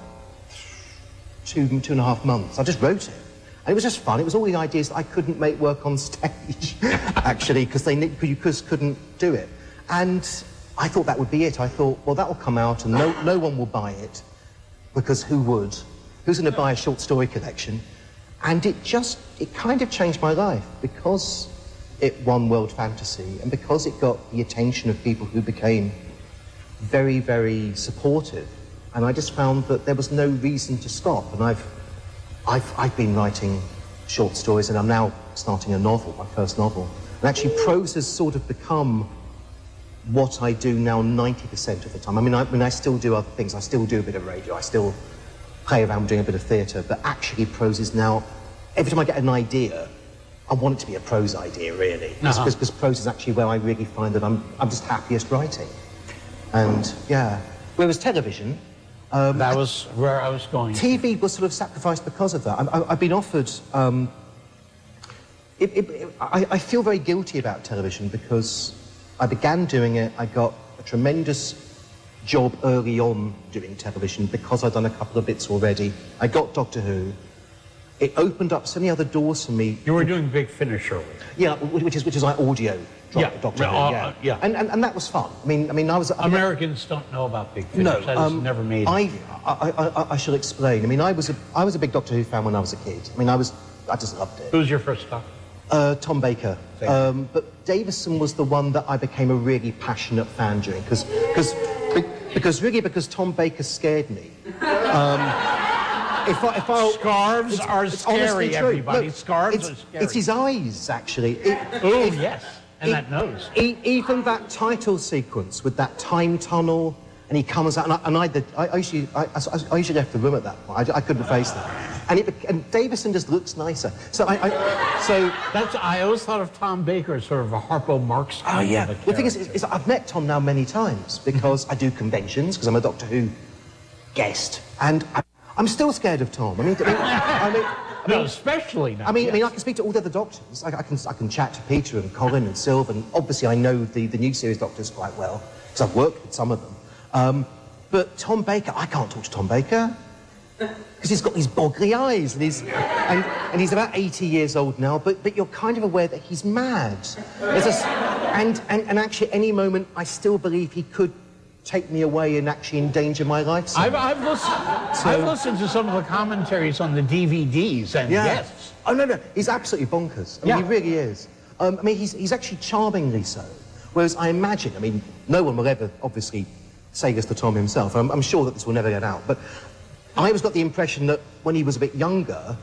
two, two and a half months. I just wrote it. And it was just fun. It was all the ideas that I couldn't make work on stage, actually, because they you just couldn't do it. And I thought that would be it. I thought, well, that will come out and no, no one will buy it, because who would? who's going to buy a short story collection? And it just, it kind of changed my life because it won World Fantasy and because it got the attention of people who became very, very supportive. And I just found that there was no reason to stop. And I've, I've, I've been writing short stories, and I'm now starting a novel, my first novel. And actually, prose has sort of become what I do now ninety percent of the time. I mean, I, I mean, I still do other things. I still do a bit of radio. I still play around doing a bit of theatre. But actually, prose is now, every time I get an idea, I want it to be a prose idea, really. Because uh-huh. prose is actually where I really find that I'm, I'm just happiest writing. And, yeah. Whereas television... Um, that was where I was going. T V was sort of sacrificed because of that. I, I, I've been offered... Um, it, it, it, I, I feel very guilty about television because I began doing it, I got a tremendous job early on doing television because I'd done a couple of bits already. I got Doctor Who. It opened up so many other doors for me. You were doing Big Finish early. Yeah, which is, which is like audio. Yeah, Doctor Who, uh, yeah. uh, yeah. And, and, and that was fun. I mean, I mean, I was... I mean, Americans don't know about Big Finish. No, that um, has never made I, it. I, I, I shall explain. I mean, I was, a, I was a big Doctor Who fan when I was a kid. I mean, I was... I just loved it. Who was your first Doctor? Uh, Tom Baker. Um, but Davison was the one that I became a really passionate fan during, because... Because really, because Tom Baker scared me. Um, If I, if I, Scarves it's, are it's scary, everybody. Look, Scarves it's, are scary. It's his eyes, actually. Oh, yes. And it, that nose. E even that title sequence with that time tunnel, and he comes out, and I, and I, did, I, I, usually, I, I, I usually left the room at that point. I, I couldn't face that. And, it, and Davison just looks nicer. So I, I so that's. I always thought of Tom Baker as sort of a Harpo Marx. Oh yeah. Well, the thing is, is, I've met Tom now many times because I do conventions because I'm a Doctor Who guest, and I, I'm still scared of Tom. I mean, I mean, I mean I mean, no, especially now. I mean, yes. I mean, I can speak to all the other doctors. I, I can, I can chat to Peter and Colin and Sylvan. And obviously, I know the, the new series doctors quite well because I've worked with some of them. Um, but Tom Baker, I can't talk to Tom Baker because he's got these boggly eyes and he's and, and he's about eighty years old now. But but you're kind of aware that he's mad. There's a, and and and actually, any moment, I still believe he could take me away and actually endanger my life. I've, I've, listened, so, I've listened to some of the commentaries on the D V Ds, and yeah. yes. Oh, no, no, he's absolutely bonkers. I mean, yeah. he really is. Um, I mean, he's, he's actually charmingly so. Whereas I imagine, I mean, no one will ever, obviously, say this to Tom himself. I'm, I'm sure that this will never get out. But I always got the impression that when he was a bit younger,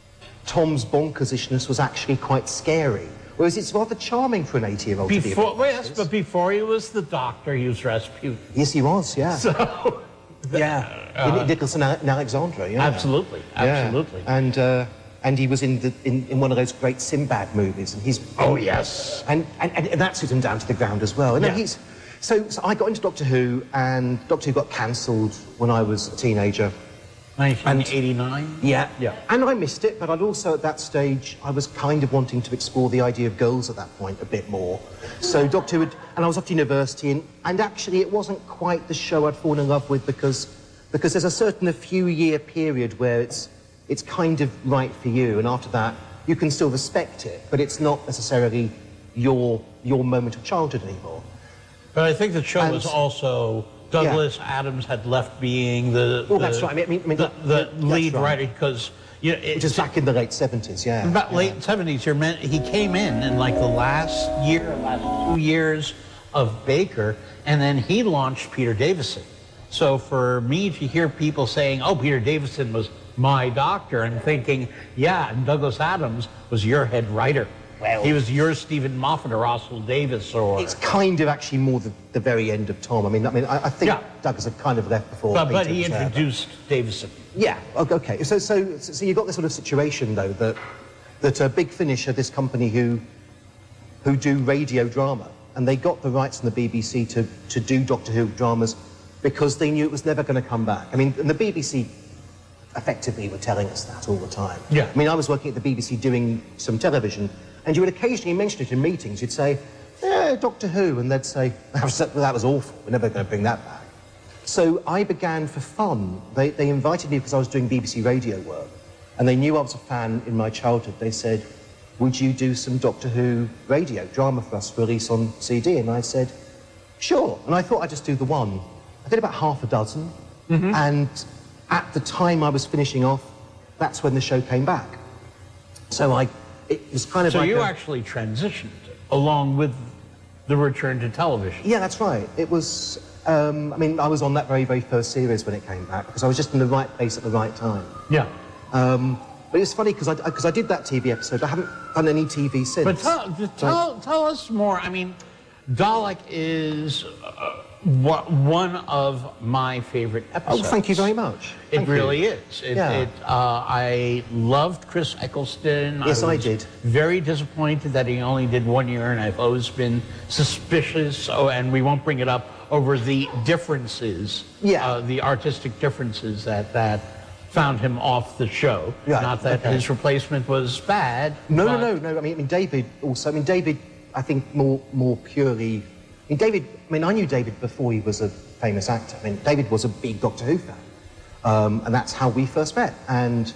Tom's bonkersishness was actually quite scary. Whereas it's rather charming for an eighty-year-old to be a bit well, yes, but before he was the Doctor, he was Rasputin. Yes, he was, yeah. So... yeah. Uh, Nicholson and Alexandra, yeah. Absolutely, absolutely. Yeah. And, uh, and he was in, the, in, in one of those great Sinbad movies, and he's... Oh, yes. And, and, and that suited him down to the ground as well. And yeah. he's... So, so I got into Doctor Who, and Doctor Who got cancelled when I was a teenager. nineteen eighty-nine? Yeah. Yeah. And I missed it, but I'd also, at that stage, I was kind of wanting to explore the idea of girls at that point a bit more. So Doctor Who, had, and I was off to university, and, and actually it wasn't quite the show I'd fallen in love with because, because there's a certain a few-year period where it's, it's kind of right for you, and after that, you can still respect it, but it's not necessarily your, your moment of childhood anymore. But I think the show and, was also... Douglas yeah. Adams had left being the, well, the, that's right. I mean, I mean, the, the lead right. writer because you know, which is back in the late seventies, yeah. About yeah. late seventies, you're meant, he came in in like the last year, last two years of Baker, and then he launched Peter Davison. So for me to hear people saying, "Oh, Peter Davison was my Doctor," and thinking, "Yeah, and Douglas Adams was your head writer." Well, he was your Stephen Moffat or Russell Davis, or it's kind of actually more the, the very end of Tom. I mean, I mean, I, I think yeah. Douglas had kind of left before. But, Peter but he was introduced there, but... Davison. Yeah. Okay. So, so, so you got this sort of situation though that that uh, Big Finish are this company who who do radio drama, and they got the rights from the B B C to to do Doctor Who dramas because they knew it was never going to come back. I mean, and the B B C effectively were telling us that all the time. Yeah. I mean, I was working at the B B C doing some television. And you would occasionally mention it in meetings. You'd say, yeah, Doctor Who, and they'd say, that was, that was awful. We're never going to bring that back. So I began for fun. They, they invited me because I was doing B B C radio work, and they knew I was a fan in my childhood. They said, would you do some Doctor Who radio drama for us for release on C D? And I said, sure. And I thought I'd just do the one. I did about half a dozen, mm-hmm. and at the time I was finishing off, that's when the show came back. So I, it was kind of so like you a, actually transitioned along with the return to television. Yeah, that's right. It was, um, I mean, I was on that very, very first series when it came back because I was just in the right place at the right time. Yeah. Um, but it's funny because I, because I did that T V episode. I haven't done any T V since. But tell, tell, tell us more. I mean, Dalek is uh, one of my favorite episodes. Oh, thank you very much. It Thank really you. is. It, Yeah. it, uh, I loved Chris Eccleston. Yes, I was did. Very disappointed that he only did one year, and I've always been suspicious. Oh, and we won't bring it up over the differences, Yeah. uh, the artistic differences that that found him off the show. Yeah, Not that okay. his replacement was bad. No, but- no, no, no. I mean, I mean, David also. I mean, David. I think more, more purely. I mean, David. I mean, I knew David before he was a famous actor. I mean, David was a big Doctor Who fan, um, and that's how we first met. And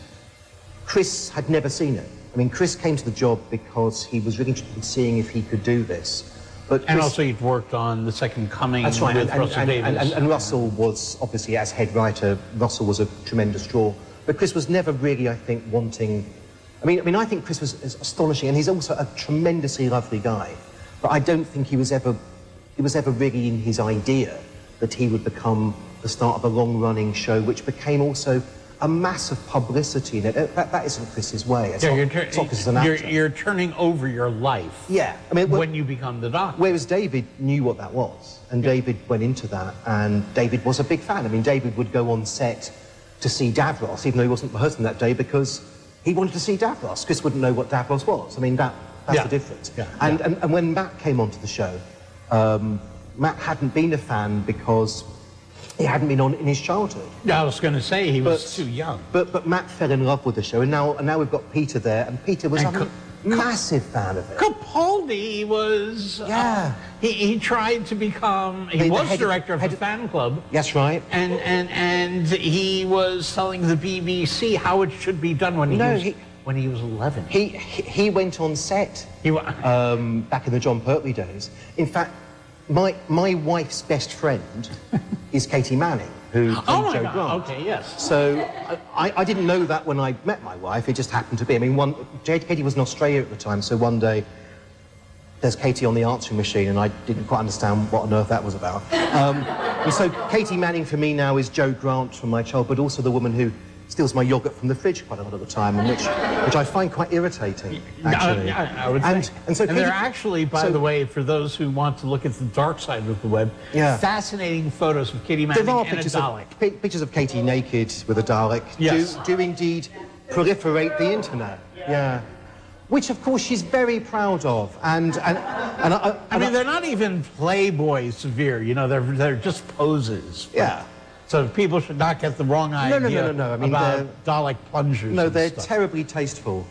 Chris had never seen it. I mean, Chris came to the job because he was really interested in seeing if he could do this. But And Chris, also, you'd worked on The Second Coming that's right. with And, Russell and, Davies. and, and, and Russell was obviously, as head writer, Russell was a tremendous draw. But Chris was never really, I think, wanting. I mean, I mean, I think Chris was is astonishing, and he's also a tremendously lovely guy. But I don't think he was ever, it was ever really in his idea that he would become the start of a long-running show, which became also a massive publicity in it. That, that isn't Chris's way. It's Yeah, not, you're, tur- it's not 'cause he's an you're, actor. you're turning over your life. Yeah, I mean, well- when you become the Doctor. Whereas David knew what that was, and David went into that, and David was a big fan. I mean, David would go on set to see Davros, even though he wasn't rehearsing that day, because he wanted to see Davros. Chris wouldn't know what Davros was. I mean, that, that's Yeah. the difference. Yeah. And, Yeah. and, and when Matt came onto the show, um, Matt hadn't been a fan because he hadn't been on in his childhood. I was going to say he was But- too young. But but Matt fell in love with the show, and now and now we've got Peter there, and Peter was And a Co- massive fan of it. Capaldi was. uh, Yeah. he, he tried to become. He The- the was head- director of head- the fan club. That's right. And, and and he was telling the B B C how it should be done when he No, was he- when he was eleven. He he, he went on set. He wa- um, back in the John Pertwee days. In fact, my my wife's best friend is Katie Manning, who played oh my Joe God! Grant. Okay, yes. So I, I didn't know that when I met my wife. It just happened to be. I mean, one Katie was in Australia at the time, so one day there's Katie on the answering machine, and I didn't quite understand what on earth that was about. Um, and so Katie Manning for me now is Joe Grant from my childhood, but also the woman who steals my yogurt from the fridge quite a lot of the time, and which which I find quite irritating, actually. I, I, I would and, think. and so and Katie, there are actually, by so- the way, for those who want to look at the dark side of the web, Yeah. fascinating photos of Kitty Manning There are and a pictures Dalek. of, pi- pictures of Katie naked with a Dalek Yes. do, do indeed proliferate the internet. Yeah. Which, of course, she's very proud of. And, and, and I, I and mean, they're not even Playboy severe, you know, they're, they're just poses. Yeah. So people should not get the wrong idea no, no, no, no. I mean, about Dalek plungers. No, and they're stuff. terribly tasteful.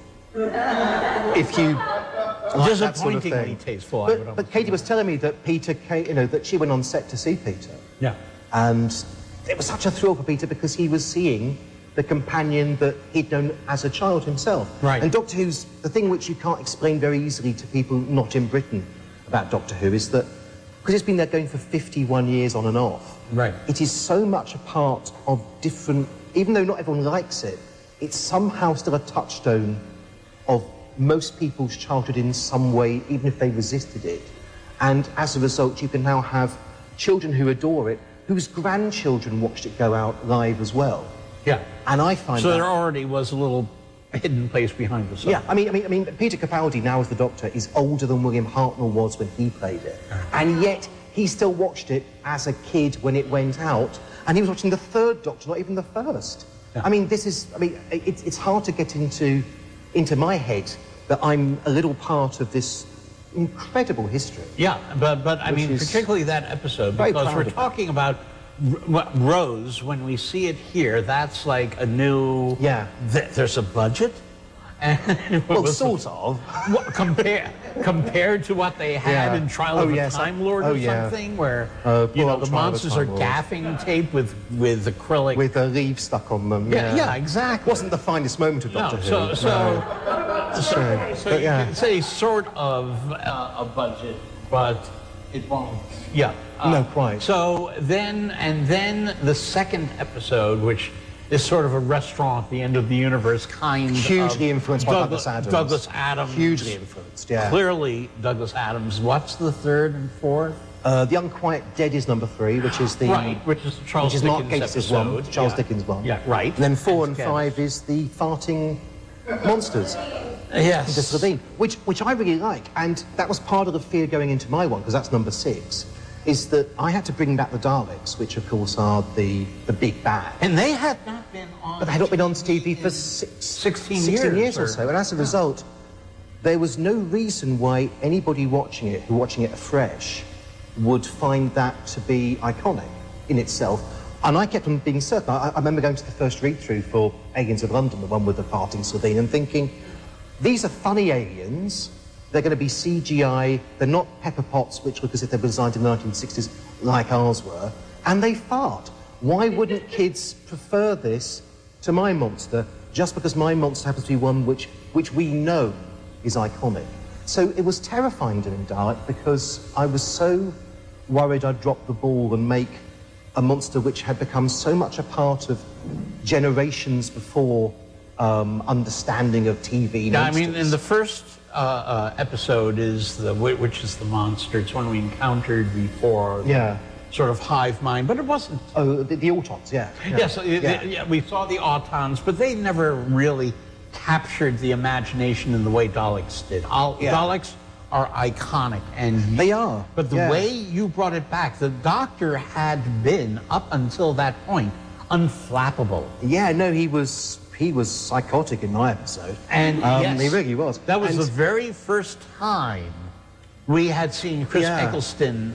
If you like that sort of Disappointingly thing. tasteful, I would But, almost but Katie was telling me that Peter came, you know, that she went on set to see Peter. Yeah. And it was such a thrill for Peter because he was seeing the companion that he'd known as a child himself. Right. And Doctor Who's, the thing which you can't explain very easily to people not in Britain about Doctor Who is that, because it's been there going for fifty-one years on and off, Right. it is so much a part of different, even though not everyone likes it, it's somehow still a touchstone of most people's childhood in some way, even if they resisted it. And as a result, you can now have children who adore it, whose grandchildren watched it go out live as well. Yeah. And I find So that... there already was a little hidden place behind the sun. Yeah, I mean, I mean, I mean, Peter Capaldi, now as the Doctor, is older than William Hartnell was when he played it. And yet, he still watched it as a kid when it went out, and he was watching the third Doctor, not even the first. Yeah. I mean, this is, I mean, it's, it's hard to get into, into my head that I'm a little part of this incredible history. Yeah, but but I Which mean, is particularly that episode, very because proud we're of that. talking about R- what- Rose. When we see it here, that's like a new. Yeah. Th- there's a budget. And what Well, was the- sort of. What, compare, compared to what they had Yeah. in Trial Oh, of a yes. Time Lord Oh, or yeah. something, where Uh, you poor know old the Trial of a monsters are Time Lord. gaffing tape with with acrylic. With a leaf stuck on them. yeah, Yeah, yeah, exactly. Wasn't the finest moment of no, Doctor so Who. so No. so, Shame. so But you yeah. can say sort of uh, a budget, but it won't. Yeah. Uh, No, quite. So then, and then the second episode, which is sort of a restaurant at the end of the universe kind Hugely of influenced by Douglas Adams. Douglas Adams. Hugely influenced, yeah. Clearly Douglas Adams. What's the third and fourth? Uh, the Unquiet Dead is number three, which is the Right, which is the Charles which is Mark Dickens Gates's episode. one, Charles Yeah. Dickens one. Yeah, right. And then four and Again. five is the farting monsters. Yes. Just Levine, which which I really like, and that was part of the fear going into my one because that's number six. Is that I had to bring back the Daleks, which of course are the the big bad. And they had not been on. But they had not been on T V for six, sixteen sixteen years, years or or- so, and as a result, there was no reason why anybody watching it, who watching it afresh, would find that to be iconic in itself. And I kept on being certain. I, I remember going to the first read-through for Aliens of London, the one with the farting Sylvain, and thinking, these are funny aliens. They're going to be C G I. They're not Pepper Potts, which look as if they were designed in the nineteen sixties, like ours were. And they fart. Why wouldn't kids prefer this to my monster, just because my monster happens to be one which, which we know is iconic? So it was terrifying doing Dalek because I was so worried I'd drop the ball and make a monster which had become so much a part of generations before um, understanding of T V Yeah, I monsters. mean, in the first uh, uh, episode is the whi- which is the monster. It's one we encountered before. the Yeah. Sort of hive mind, but it wasn't. Oh, the, the Autons, yeah. yeah. Yes, uh, yeah. the- yeah, we saw the Autons, but they never really captured the imagination in the way Daleks did. Al- Yeah. Daleks are iconic, and They are, But the yeah. way you brought it back, the Doctor had been up until that point unflappable. Yeah, no, he was he was psychotic in my episode. And um, yes, he really was. That was And- the very first time we had seen Chris Yeah. Eccleston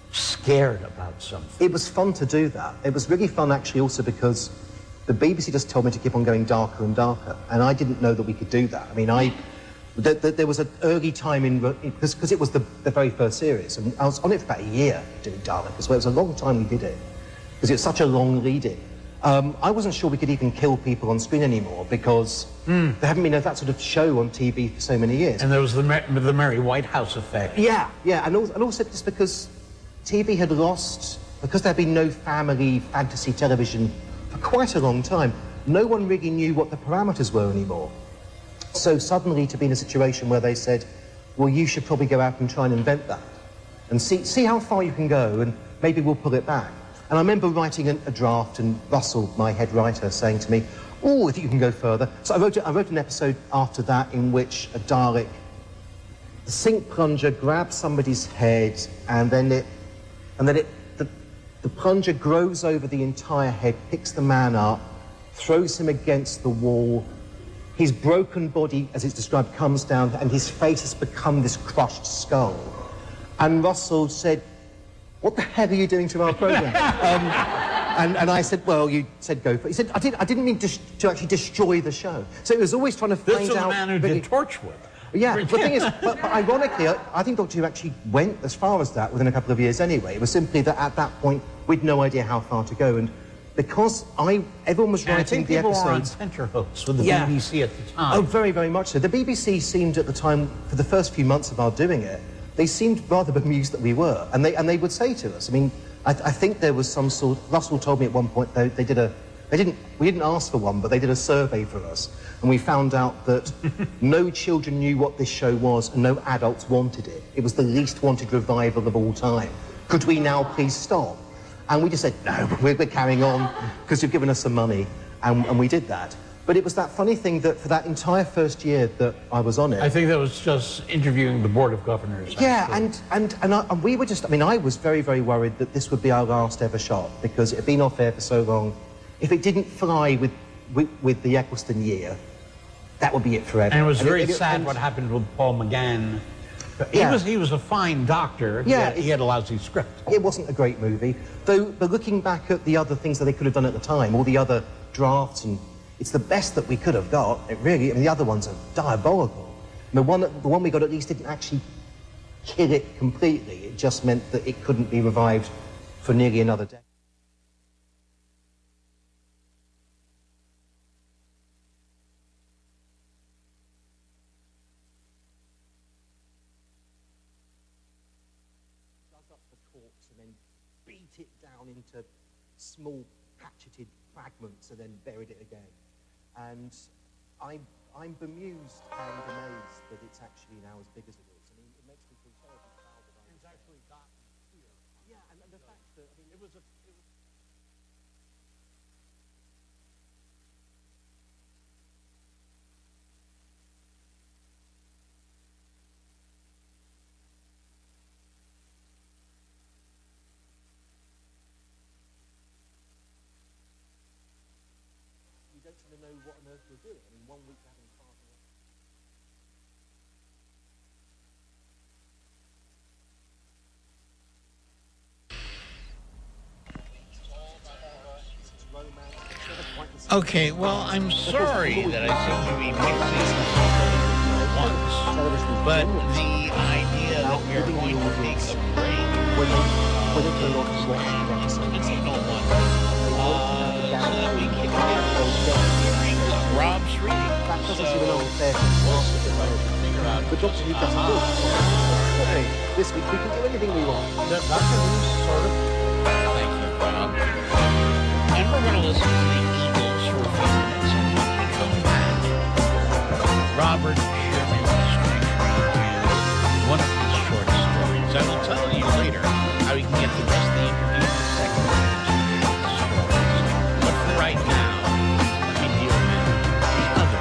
scared about something. It was fun to do that. It was really fun, actually, also because the B B C just told me to keep on going darker and darker, and I didn't know that we could do that. I mean, I th- th- there was an early time in because because it was the, the very first series, and I was on it for about a year doing Dalek as well. It was a long time we did it because it was such a long lead-in. Um, I wasn't sure we could even kill people on screen anymore because there hadn't been that sort of show on T V for so many years. And there was the, Mer- the Mary Whitehouse effect. Yeah, yeah, and also, and also just because T V had lost, because there had been no family fantasy television for quite a long time, no one really knew what the parameters were anymore. So suddenly to be in a situation where they said, well, you should probably go out and try and invent that and see, see how far you can go and maybe we'll pull it back. And I remember writing a, a draft and Russell, my head writer, saying to me, oh, if you can go further. So I wrote, I wrote an episode after that in which a Dalek, the sink plunger grabs somebody's head and then it, and then it, the, the plunger grows over the entire head, picks the man up, throws him against the wall. His broken body, as it's described, comes down and his face has become this crushed skull. And Russell said, what the hell are you doing to our program? um, and, and I said, well, you said go for it. He said, I, did, I didn't mean to, to actually destroy the show. So it was always trying to This find is the out... man who really- did Torchwood. Yeah, but the thing is, but, but ironically, I, I think Doctor Who actually went as far as that within a couple of years anyway. It was simply that at that point, we'd no idea how far to go. And because I, everyone was And I writing think the people were on episodes... tenterhooks with the Yeah. B B C at the time. Oh, very, very much so. The B B C seemed at the time, for the first few months of our doing it, they seemed rather bemused that we were. And they, and they would say to us, I mean, I, I think there was some sort... Russell told me at one point they, they did a... They didn't, we didn't ask for one, but they did a survey for us. And we found out that no children knew what this show was and no adults wanted it. It was the least wanted revival of all time. Could we now please stop? And we just said, no, we're, we're carrying on because you've given us some money. And, and we did that. But it was that funny thing that for that entire first year that I was on it... I think that was just interviewing the Board of Governors. Yeah, actually. and, and, and, I, and we were just... I mean, I was very, very worried that this would be our last ever shot because it had been off air for so long. If it didn't fly with, with, with the Eccleston year, that would be it forever. And it was very it- sad and- what happened with Paul McGann. He, Yeah. was, he was a fine doctor. He Yeah, had- he had a lousy script. It wasn't a great movie, though. But looking back at the other things that they could have done at the time, all the other drafts, and it's the best that we could have got. It really, I mean, the other ones are diabolical. The one, that, the one we got at least didn't actually kill it completely. It just meant that it couldn't be revived for nearly another decade. Dug up the corpse and then beat it down into small hatcheted fragments and then buried it again. And I'm, I'm bemused and amazed that it's actually now as big as it is. I mean, it makes me feel terribly proud that I... It's actually gotten here. Yeah, and, and the fact that, I mean, it was a... It was, you don't seem to know what on earth you're doing. I mean, one week having far from it. Okay, well, I'm sorry that I seem to be mixing once, but the idea that we are going to take a break is an intentional one, uh, so that we can get Rob's reading. So we'll figure out. But Doctor Who doesn't do it. This week we can do anything we want. Doctor Who's sort of... Thank you, Rob. And we're going to listen to the Eagles for a few minutes and when we come back, Robert Sherman is going to read you one of his short stories. I will tell you later how you can get the rest of the interview in the second half of the stories. But for right now, let me deal with the other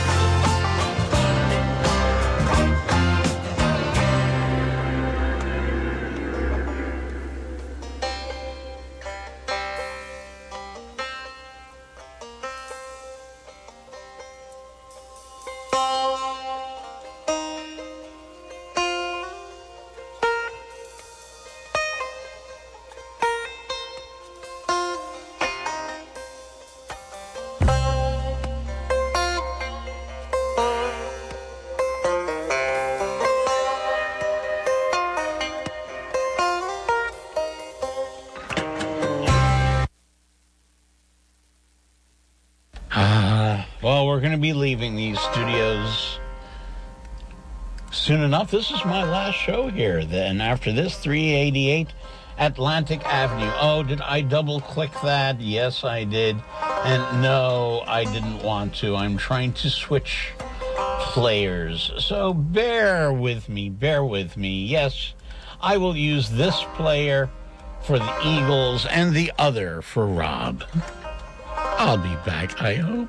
Well, we're going to be leaving these studios soon enough. This is my last show here. Then after this, three eighty-eight Atlantic Avenue. Oh, did I double-click that? Yes, I did. And no, I didn't want to. I'm trying to switch players. So bear with me, bear with me. Yes, I will use this player for the Eagles and the other for Rob. I'll be back, I hope.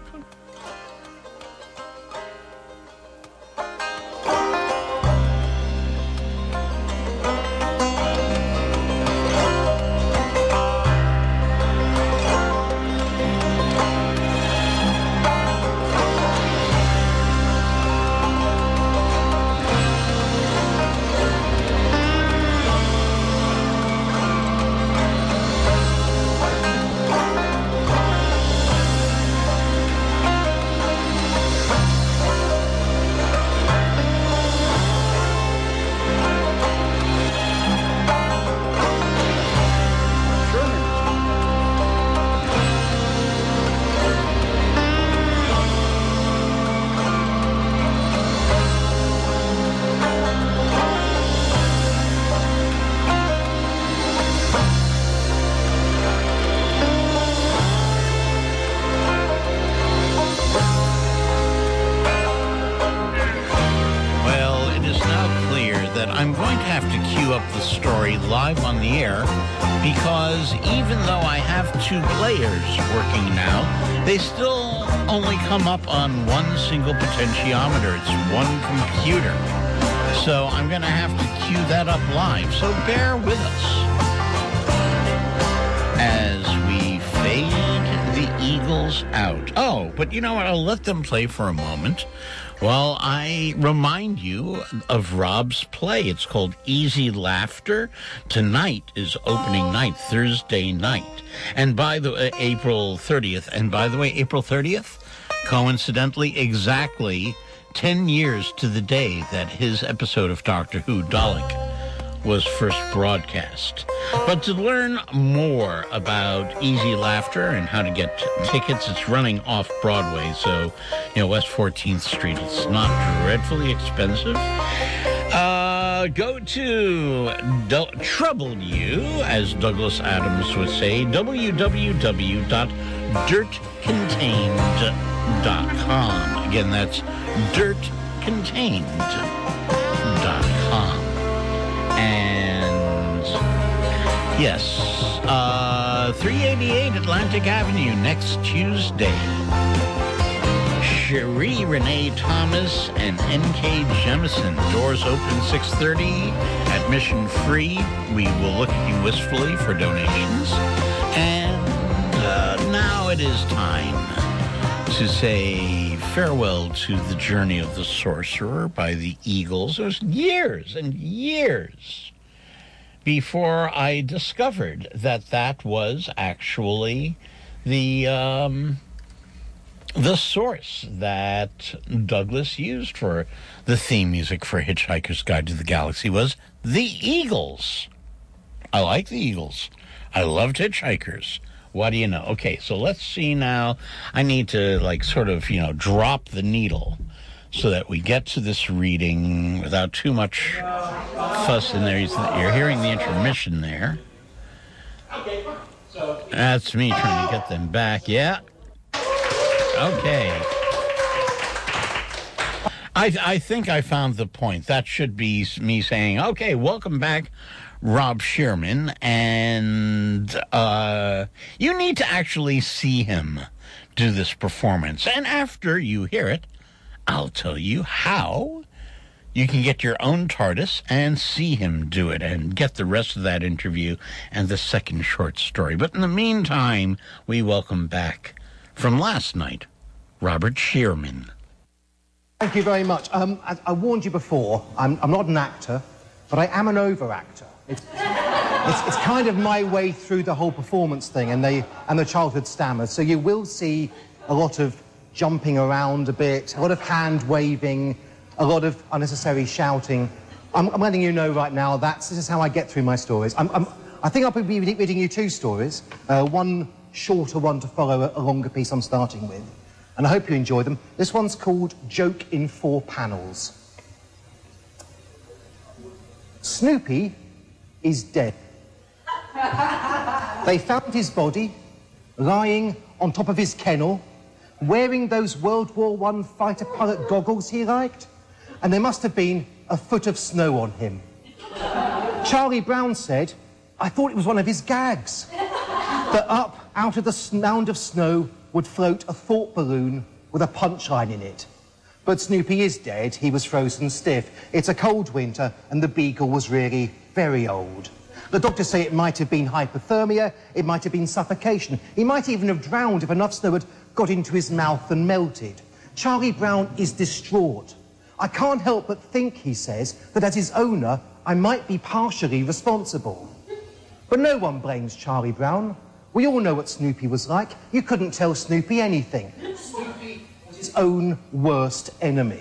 Live on the air because even though I have two players working now, they still only come up on one single potentiometer. It's one computer. So I'm going to have to cue that up live. So bear with us as we fade the Eagles out. Oh, but you know what? I'll let them play for a moment. Well, I remind you of Rob's play. It's called Easy Laughter. Tonight is opening night, Thursday night. And by the way, April thirtieth. And by the way, April thirtieth, coincidentally, exactly ten years to the day that his episode of Doctor Who, Dalek, was first broadcast. But to learn more about Easy Laughter and how to get t- tickets, it's running off Broadway, so, you know, West fourteenth Street. It's not dreadfully expensive. Uh, uh, go to du- Trouble You, as Douglas Adams would say, w w w dot dirt contained dot com. Again, that's dirt contained dot com. And yes, uh, three eighty-eight Atlantic Avenue next Tuesday. Cherie Renee Thomas and N K Jemison. Doors open six thirty. Admission free. We will look at you wistfully for donations. And uh, now it is time to say farewell to The Journey of the Sorcerer by the Eagles. It was years and years before I discovered that that was actually the... Um, The source that Douglas used for the theme music for Hitchhiker's Guide to the Galaxy was the Eagles. I like the Eagles. I loved Hitchhikers. What do you know? Okay, so let's see now. I need to, like, sort of, you know, drop the needle so that we get to this reading without too much fuss in there. You're hearing the intermission there. That's me trying to get them back. Yeah. Okay. I I think I found the point. That should be me saying, okay, welcome back, Rob Shearman, and uh, you need to actually see him do this performance. And after you hear it, I'll tell you how you can get your own TARDIS and see him do it and get the rest of that interview and the second short story. But in the meantime, we welcome back from last night, Robert Shearman. Thank you very much. Um, I, I warned you before, I'm, I'm not an actor, but I am an over-actor. It's, it's, it's kind of my way through the whole performance thing and, they, and the childhood stammer. So you will see a lot of jumping around a bit, a lot of hand-waving, a lot of unnecessary shouting. I'm, I'm letting you know right now, that's, this is how I get through my stories. I'm, I'm, I think I'll be reading you two stories, uh, one shorter one to follow a longer piece I'm starting with. And I hope you enjoy them. This one's called Joke in Four Panels. Snoopy is dead. They found his body lying on top of his kennel, wearing those World War One fighter pilot goggles he liked, and there must have been a foot of snow on him. Charlie Brown said, I thought it was one of his gags. That up out of the mound of snow would float a thought balloon with a punchline in it. But Snoopy is dead. He was frozen stiff. It's a cold winter, and the beagle was really very old. The doctors say it might have been hypothermia, it might have been suffocation. He might even have drowned if enough snow had got into his mouth and melted. Charlie Brown is distraught. I can't help but think, he says, that as his owner, I might be partially responsible. But no one blames Charlie Brown. We all know what Snoopy was like. You couldn't tell Snoopy anything. Snoopy was his own worst enemy.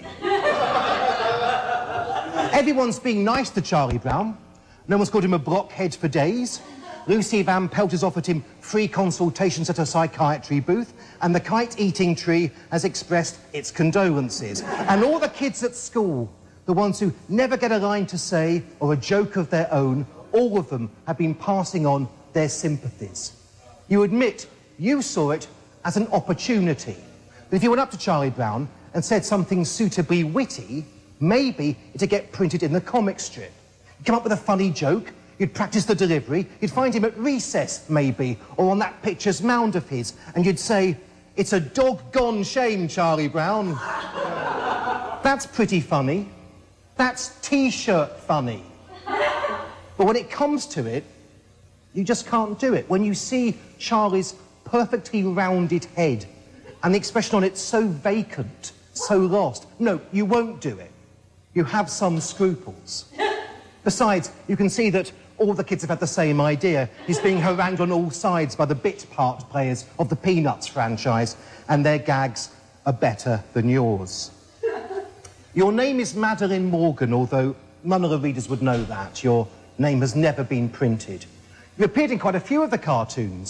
Everyone's being nice to Charlie Brown. No one's called him a blockhead for days. Lucy Van Pelt has offered him free consultations at a psychiatry booth, and the kite-eating tree has expressed its condolences. And all the kids at school, the ones who never get a line to say or a joke of their own, all of them have been passing on their sympathies. You admit you saw it as an opportunity. But if you went up to Charlie Brown and said something suitably witty, maybe it'd get printed in the comic strip. You'd come up with a funny joke, you'd practice the delivery, you'd find him at recess, maybe, or on that picture's mound of his, and you'd say, it's a doggone shame, Charlie Brown. That's pretty funny. That's T-shirt funny. But when it comes to it, you just can't do it. When you see Charlie's perfectly rounded head and the expression on it so vacant, so lost, no, you won't do it. You have some scruples. Besides, you can see that all the kids have had the same idea. He's being harangued on all sides by the bit part players of the Peanuts franchise, and their gags are better than yours. Your name is Madeline Morgan, although none of the readers would know that. Your name has never been printed. You've appeared in quite a few of the cartoons.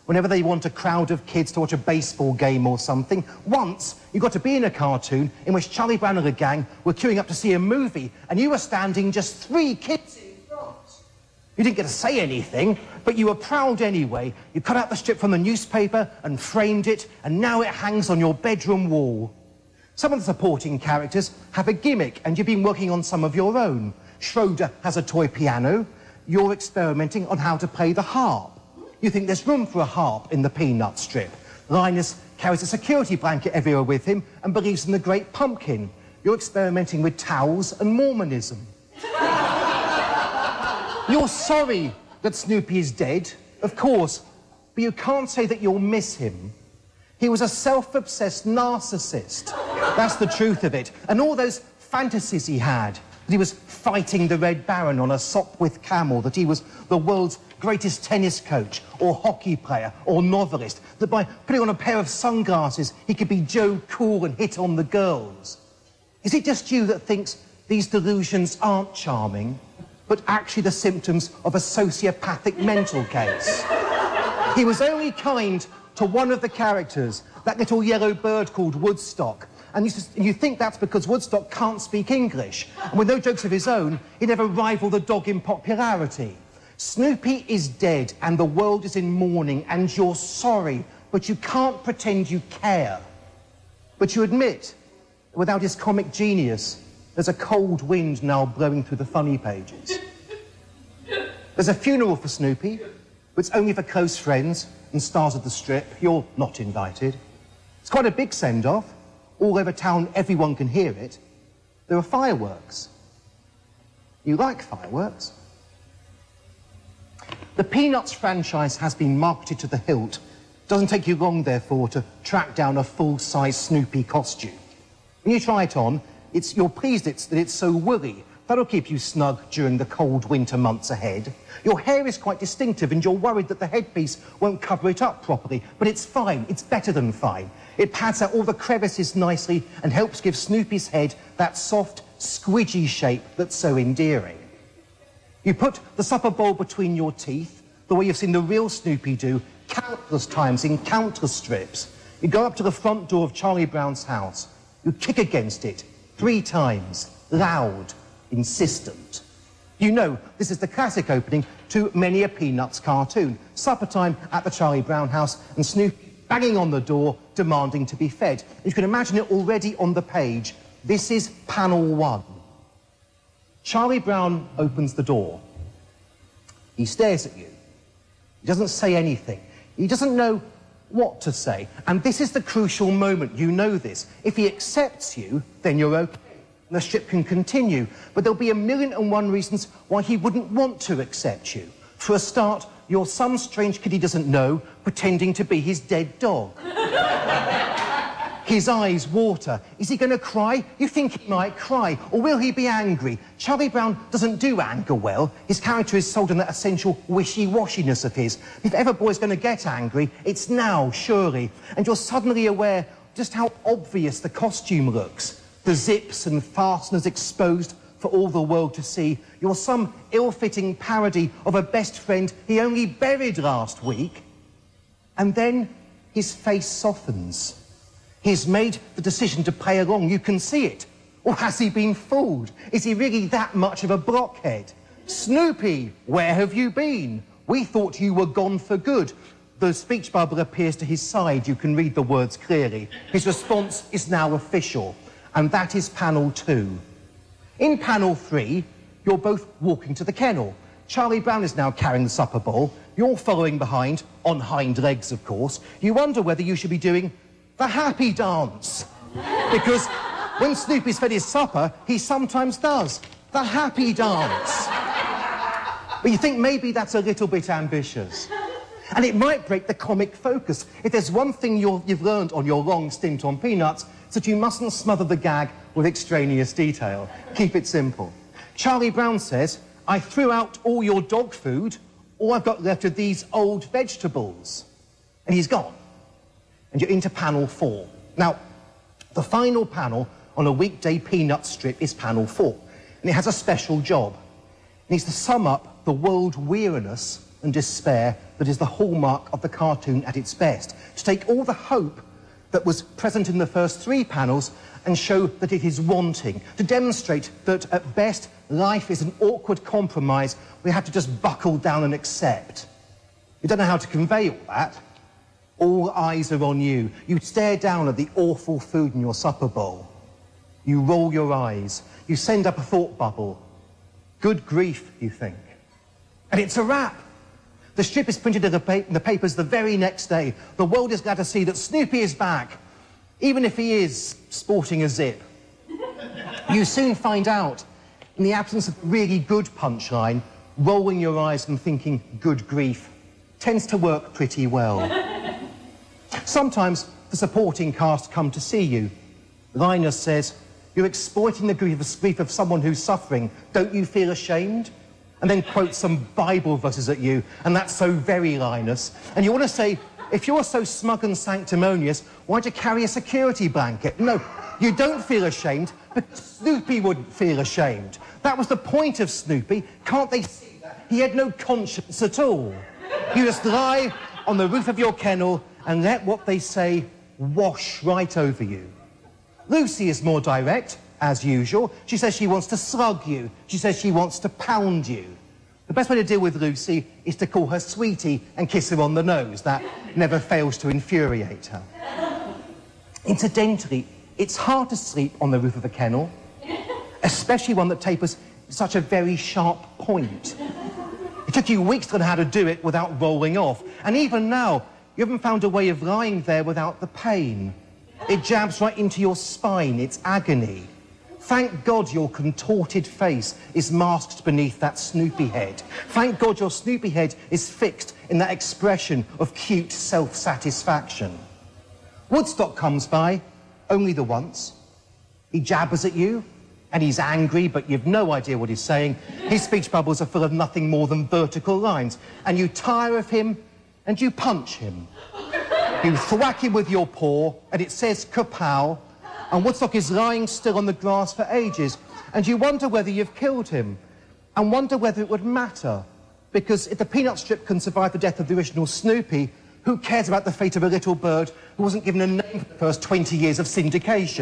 whenever they want a crowd of kids to watch a baseball game or something. Once, you got to be in a cartoon in which Charlie Brown and the gang were queuing up to see a movie, and you were standing just three kids in front. You didn't get to say anything, but you were proud anyway. You cut out the strip from the newspaper and framed it, and now it hangs on your bedroom wall. Some of the supporting characters have a gimmick, and you've been working on some of your own. Schroeder has a toy piano. You're experimenting on how to play the harp. You think there's room for a harp in the Peanut strip. Linus carries a security blanket everywhere with him and believes in the Great Pumpkin. You're experimenting with towels and Mormonism. You're sorry that Snoopy is dead, of course, but you can't say that you'll miss him. He was a self-obsessed narcissist. That's the truth of it. And all those fantasies he had, that he was fighting the Red Baron on a Sopwith camel, that he was the world's greatest tennis coach or hockey player or novelist, that by putting on a pair of sunglasses he could be Joe Cool and hit on the girls. Is it just you that thinks these delusions aren't charming, but actually the symptoms of a sociopathic mental case? He was only kind to one of the characters, that little yellow bird called Woodstock, and you, just, you think that's because Woodstock can't speak English, and with no jokes of his own, he never rivaled the dog in popularity. Snoopy is dead, and the world is in mourning, and you're sorry, but you can't pretend you care. But you admit that without his comic genius, there's a cold wind now blowing through the funny pages. There's a funeral for Snoopy, but it's only for close friends and stars of the strip. You're not invited. It's quite a big send-off. All over town, everyone can hear it. There are fireworks. You like fireworks? The Peanuts franchise has been marketed to the hilt. It doesn't take you long, therefore, to track down a full-size Snoopy costume. When you try it on, it's, you're pleased it's, that it's so woolly. That'll keep you snug during the cold winter months ahead. Your hair is quite distinctive, and you're worried that the headpiece won't cover it up properly. But it's fine. It's better than fine. It pads out all the crevices nicely and helps give Snoopy's head that soft, squidgy shape that's so endearing. You put the supper bowl between your teeth, the way you've seen the real Snoopy do countless times in countless strips. You go up to the front door of Charlie Brown's house. You kick against it three times, loud, insistent. You know this is the classic opening to many a Peanuts cartoon. Supper time at the Charlie Brown house, and Snoopy banging on the door, demanding to be fed. You can imagine it already on the page. This is panel one. Charlie Brown opens the door. He stares at you. He doesn't say anything. He doesn't know what to say. And this is the crucial moment. You know this. If he accepts you, then you're okay. And the strip can continue. But there'll be a million and one reasons why he wouldn't want to accept you. For a start, you're some strange kid he doesn't know, pretending to be his dead dog. His eyes water. Is he going to cry? You think he might cry. Or will he be angry? Charlie Brown doesn't do anger well. His character is sold on that essential wishy-washiness of his. If ever boy's going to get angry, it's now, surely. And you're suddenly aware just how obvious the costume looks. The zips and fasteners exposed for all the world to see. You're some ill-fitting parody of a best friend he only buried last week. And then his face softens. He's made the decision to play along. You can see it. Or has he been fooled? Is he really that much of a blockhead? Snoopy, where have you been? We thought you were gone for good. The speech bubble appears to his side. You can read the words clearly. His response is now official. And that is panel two. In panel three, you're both walking to the kennel. Charlie Brown is now carrying the supper bowl. You're following behind, on hind legs, of course. You wonder whether you should be doing the happy dance. Because when Snoopy's fed his supper, he sometimes does the happy dance. But you think maybe that's a little bit ambitious. And it might break the comic focus. If there's one thing you're, you've learned on your long stint on Peanuts, it's that you mustn't smother the gag with extraneous detail. Keep it simple. Charlie Brown says, I threw out all your dog food, all I've got left are these old vegetables. And he's gone. And you're into panel four. Now, the final panel on a weekday Peanut strip is panel four. And it has a special job. It needs to sum up the world weariness and despair that is the hallmark of the cartoon at its best. To take all the hope that was present in the first three panels and show that it is wanting. To demonstrate that, at best, life is an awkward compromise we have to just buckle down and accept. You don't know how to convey all that. All eyes are on you. You stare down at the awful food in your supper bowl. You roll your eyes. You send up a thought bubble. Good grief, you think. And it's a wrap. The strip is printed in the, pa in the papers the very next day. The world is glad to see that Snoopy is back, even if he is sporting a zip. You soon find out, in the absence of really good punchline, rolling your eyes and thinking, good grief, tends to work pretty well. Sometimes the supporting cast come to see you. Linus says, you're exploiting the grief of, grief of someone who's suffering. Don't you feel ashamed? And then quote some Bible verses at you, and that's so very Linus. And you want to say, if you're so smug and sanctimonious, why'd you carry a security blanket? No, you don't feel ashamed, but Snoopy wouldn't feel ashamed. That was the point of Snoopy. Can't they see that? He had no conscience at all. You just lie on the roof of your kennel and let what they say wash right over you. Lucy is more direct, as usual. She says she wants to slug you. She says she wants to pound you. The best way to deal with Lucy is to call her sweetie and kiss her on the nose. That never fails to infuriate her. Incidentally, it's hard to sleep on the roof of a kennel, especially one that tapers such a very sharp point. It took you weeks to learn how to do it without rolling off. And even now, you haven't found a way of lying there without the pain. It jabs right into your spine. It's agony. Thank God your contorted face is masked beneath that Snoopy head. Thank God your Snoopy head is fixed in that expression of cute self-satisfaction. Woodstock comes by, only the once. He jabbers at you, and he's angry, but you've no idea what he's saying. His speech bubbles are full of nothing more than vertical lines, and you tire of him, and you punch him. You thwack him with your paw, and it says kapow, and Woodstock is lying still on the grass for ages, and you wonder whether you've killed him, and wonder whether it would matter, because if the peanut strip can survive the death of the original Snoopy, who cares about the fate of a little bird who wasn't given a name for the first twenty years of syndication?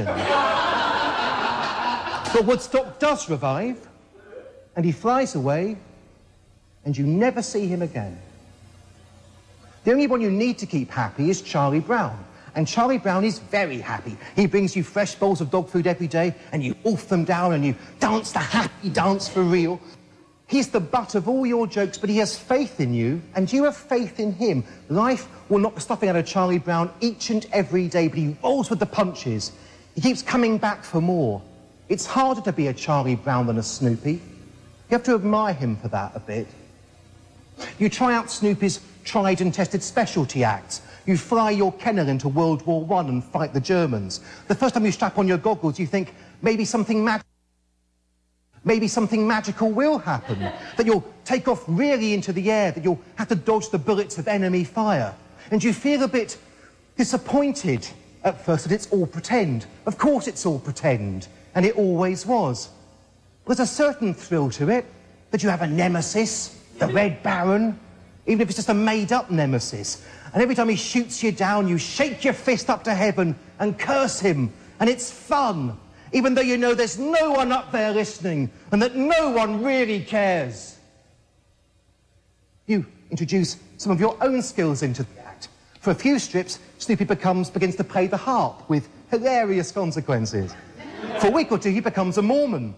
But Woodstock does revive, and he flies away, and you never see him again. The only one you need to keep happy is Charlie Brown. And Charlie Brown is very happy. He brings you fresh bowls of dog food every day, and you wolf them down, and you dance the happy dance for real. He's the butt of all your jokes, but he has faith in you, and you have faith in him. Life will knock the stuffing out of Charlie Brown each and every day, but he rolls with the punches. He keeps coming back for more. It's harder to be a Charlie Brown than a Snoopy. You have to admire him for that a bit. You try out Snoopy's tried and tested specialty acts. You fly your kennel into World War One and fight the Germans. The first time you strap on your goggles, you think maybe something magical, maybe something magical will happen, that you'll take off really into the air, that you'll have to dodge the bullets of enemy fire. And you feel a bit disappointed at first that it's all pretend. Of course it's all pretend, and it always was. There's a certain thrill to it, that you have a nemesis, the Red Baron, even if it's just a made-up nemesis. And every time he shoots you down, you shake your fist up to heaven and curse him. And it's fun, even though you know there's no one up there listening and that no one really cares. You introduce some of your own skills into the act. For a few strips, Snoopy becomes, begins to play the harp with hilarious consequences. For a week or two, he becomes a Mormon.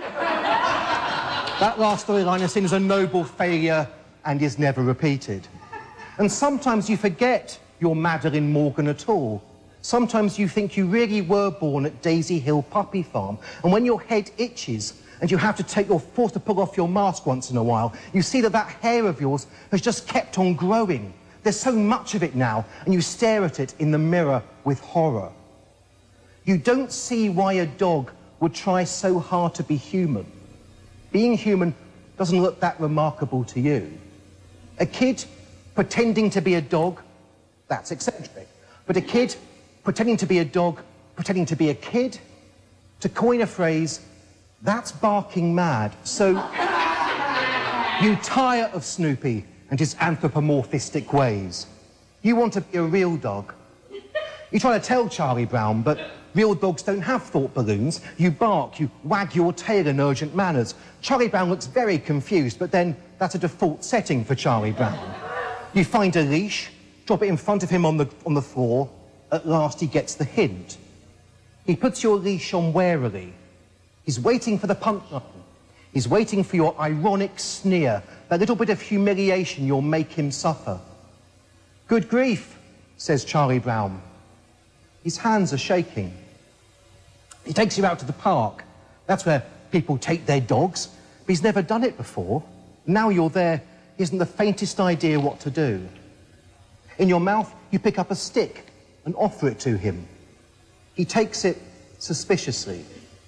That last storyline is seen as a noble failure and is never repeated. And sometimes you forget you're Madeline Morgan at all. Sometimes you think you really were born at Daisy Hill Puppy Farm, and when your head itches and you have to take, you're forced to pull off your mask once in a while, you see that that hair of yours has just kept on growing. There's so much of it now, and you stare at it in the mirror with horror. You don't see why a dog would try so hard to be human. Being human doesn't look that remarkable to you. A kid pretending to be a dog, that's eccentric. But a kid pretending to be a dog, pretending to be a kid, to coin a phrase, that's barking mad. So you tire of Snoopy, and his anthropomorphistic ways. You want to be a real dog. You try to tell Charlie Brown, but real dogs don't have thought balloons. You bark, you wag your tail in urgent manners. Charlie Brown looks very confused, but then that's a default setting for Charlie Brown. You find a leash, drop it in front of him on the, on the floor. At last he gets the hint. He puts your leash on warily. He's waiting for the punchline. He's waiting for your ironic sneer, that little bit of humiliation you'll make him suffer. Good grief, says Charlie Brown. His hands are shaking. He takes you out to the park. That's where people take their dogs, but he's never done it before. Now you're there, he hasn't the faintest idea what to do. In your mouth, you pick up a stick and offer it to him. He takes it suspiciously.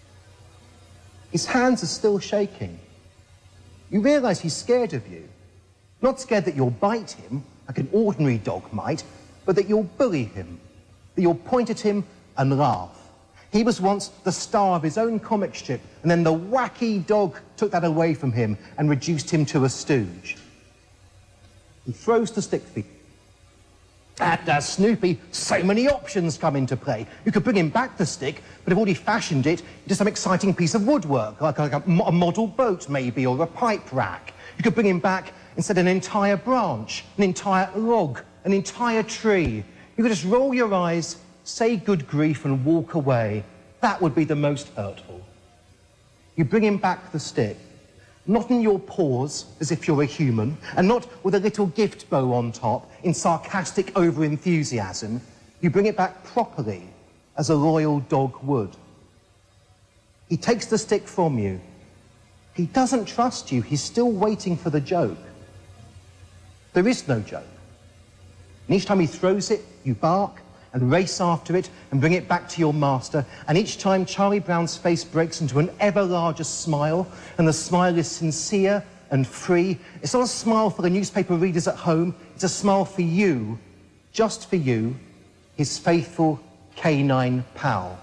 His hands are still shaking. You realise he's scared of you. Not scared that you'll bite him, like an ordinary dog might, but that you'll bully him, that you'll point at him and laugh. He was once the star of his own comic strip, and then the wacky dog took that away from him and reduced him to a stooge. He throws the stick for you. And as Snoopy, so many options come into play. You could bring him back the stick, but have already fashioned it into some exciting piece of woodwork, like, like a, a model boat, maybe, or a pipe rack. You could bring him back instead of an entire branch, an entire log, an entire tree. You could just roll your eyes, say good grief, and walk away. That would be the most hurtful. You bring him back the stick, not in your paws, as if you're a human, and not with a little gift bow on top, in sarcastic over-enthusiasm. You bring it back properly, as a loyal dog would. He takes the stick from you. He doesn't trust you. He's still waiting for the joke. There is no joke. And each time he throws it, you bark and race after it and bring it back to your master. And each time Charlie Brown's face breaks into an ever larger smile, and the smile is sincere and free. It's not a smile for the newspaper readers at home. It's a smile for you, just for you, his faithful canine pal.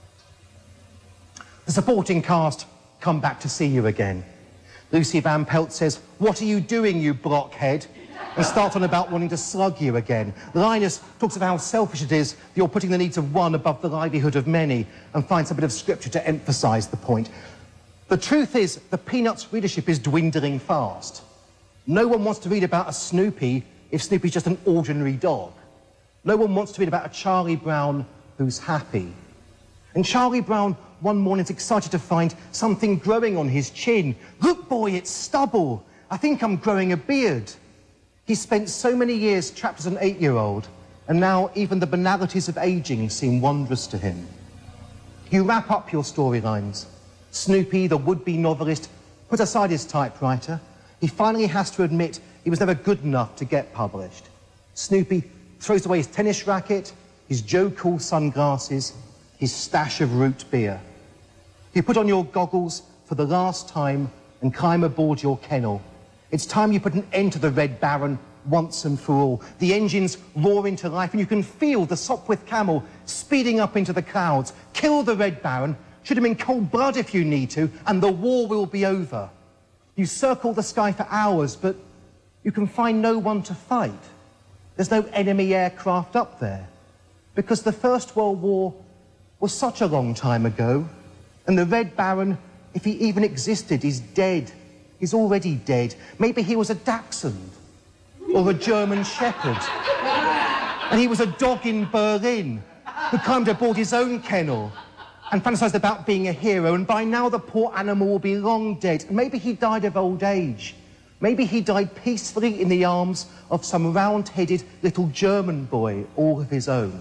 The supporting cast come back to see you again. Lucy Van Pelt says, "What are you doing, you blockhead?" and starts on about wanting to slug you again. Linus talks of how selfish it is that you're putting the needs of one above the livelihood of many, and finds a bit of scripture to emphasise the point. The truth is, the Peanuts readership is dwindling fast. No one wants to read about a Snoopy if Snoopy's just an ordinary dog. No one wants to read about a Charlie Brown who's happy. And Charlie Brown one morning is excited to find something growing on his chin. "Look, boy, it's stubble. I think I'm growing a beard." He spent so many years trapped as an eight-year-old, and now even the banalities of ageing seem wondrous to him. You wrap up your storylines. Snoopy, the would-be novelist, put aside his typewriter. He finally has to admit he was never good enough to get published. Snoopy throws away his tennis racket, his Joe Cool sunglasses, his stash of root beer. You put on your goggles for the last time and climb aboard your kennel. It's time you put an end to the Red Baron once and for all. The engines roar into life, and you can feel the Sopwith Camel speeding up into the clouds. Kill the Red Baron, shoot him in cold blood if you need to, and the war will be over. You circle the sky for hours, but you can find no one to fight. There's no enemy aircraft up there, because the First World War was such a long time ago, and the Red Baron, if he even existed, is dead. He's already dead. Maybe he was a Dachshund or a German Shepherd. And he was a dog in Berlin who climbed aboard his own kennel and fantasized about being a hero. And by now the poor animal will be long dead. And maybe he died of old age. Maybe he died peacefully in the arms of some round-headed little German boy, all of his own.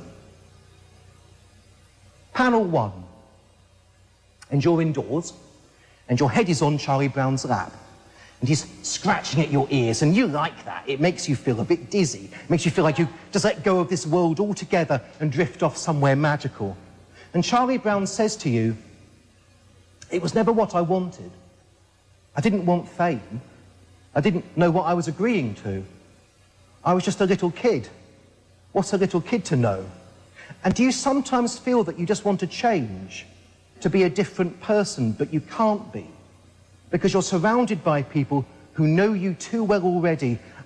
Panel one. And you're indoors, and your head is on Charlie Brown's lap. And he's scratching at your ears, and you like that. It makes you feel a bit dizzy. It makes you feel like you just let go of this world altogether and drift off somewhere magical. And Charlie Brown says to you, "It was never what I wanted. I didn't want fame. I didn't know what I was agreeing to. I was just a little kid. What's a little kid to know? And do you sometimes feel that you just want to change, to be a different person, but you can't be? Because you're surrounded by people who know you too well already,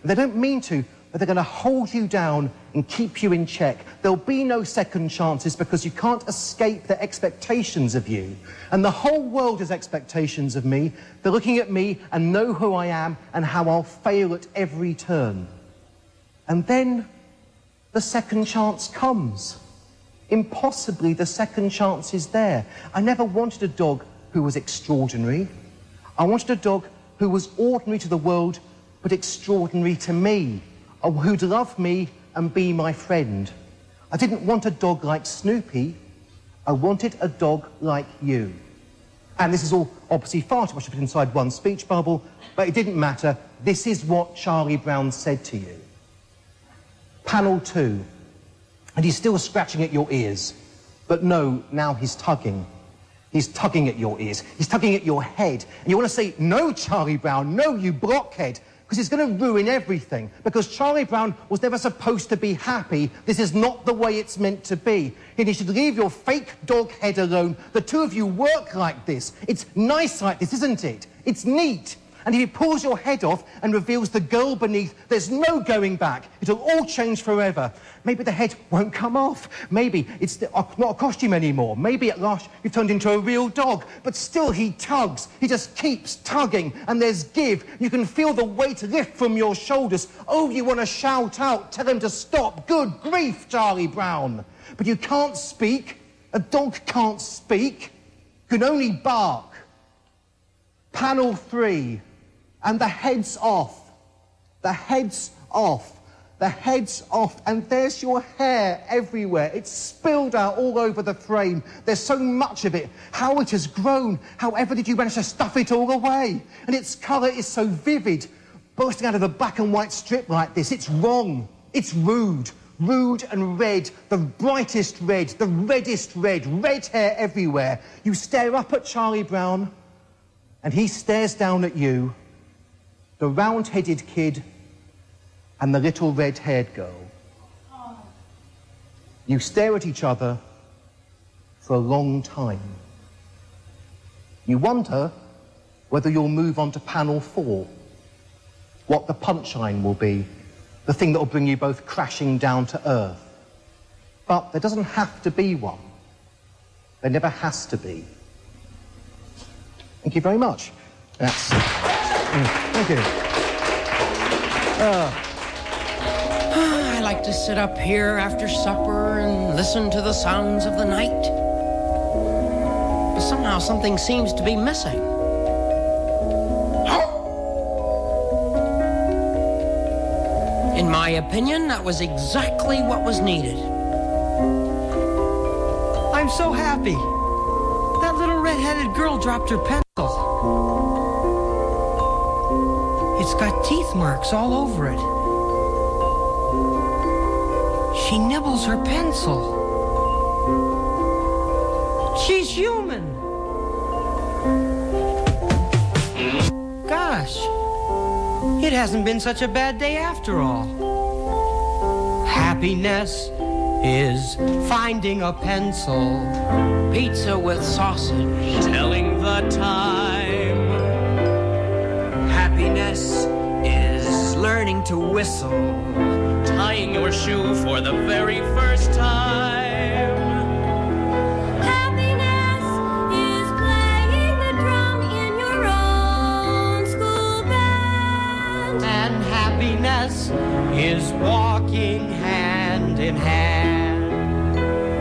They don't mean to, but they're going to hold you down and keep you in check. There'll be no second chances because you can't escape their expectations of you. And the whole world has expectations of me. They're looking at me and know who I am and how I'll fail at every turn. And then the second chance comes. Impossibly, the second chance is there. I never wanted a dog who was extraordinary. I wanted a dog who was ordinary to the world, but extraordinary to me, or who'd love me and be my friend. I didn't want a dog like Snoopy. I wanted a dog like you. And this is all obviously far too much to fit inside one speech bubble, but it didn't matter. This is what Charlie Brown said to you. Panel two. And he's still scratching at your ears. But no, now he's tugging. He's tugging at your ears. He's tugging at your head. And you want to say, no, Charlie Brown, no, you blockhead, because it's going to ruin everything. Because Charlie Brown was never supposed to be happy. This is not the way it's meant to be. And you should leave your fake dog head alone. The two of you work like this. It's nice like this, isn't it? It's neat. And if he pulls your head off and reveals the girl beneath, there's no going back. It'll all change forever. Maybe the head won't come off. Maybe it's not a costume anymore. Maybe at last you've turned into a real dog. But still he tugs. He just keeps tugging. And there's give. You can feel the weight lift from your shoulders. Oh, you want to shout out. Tell him to stop. Good grief, Charlie Brown. But you can't speak. A dog can't speak. Can only bark. Panel three. And the head's off. The head's off. The head's off. And there's your hair everywhere. It's spilled out all over the frame. There's so much of it. How it has grown. However did you manage to stuff it all away? And its colour is so vivid. Bursting out of a black and white strip like this. It's wrong. It's rude. Rude and red. The brightest red. The reddest red. Red hair everywhere. You stare up at Charlie Brown. And he stares down at you. The round-headed kid and the little red-haired girl. You stare at each other for a long time. You wonder whether you'll move on to panel four, what the punchline will be, the thing that will bring you both crashing down to earth. But there doesn't have to be one. There never has to be. Thank you very much. That's... Thank you. Uh. I like to sit up here after supper and listen to the sounds of the night. But somehow something seems to be missing. In my opinion, that was exactly what was needed. I'm so happy. That little red-headed girl dropped her pencil. It's got teeth marks all over it. She nibbles her pencil. She's human. Gosh, it hasn't been such a bad day after all. Happiness is finding a pencil. Pizza with sausage. Telling the time. Happiness is learning to whistle. Tying your shoe for the very first time. Happiness is playing the drum in your own school band. And happiness is walking hand in hand.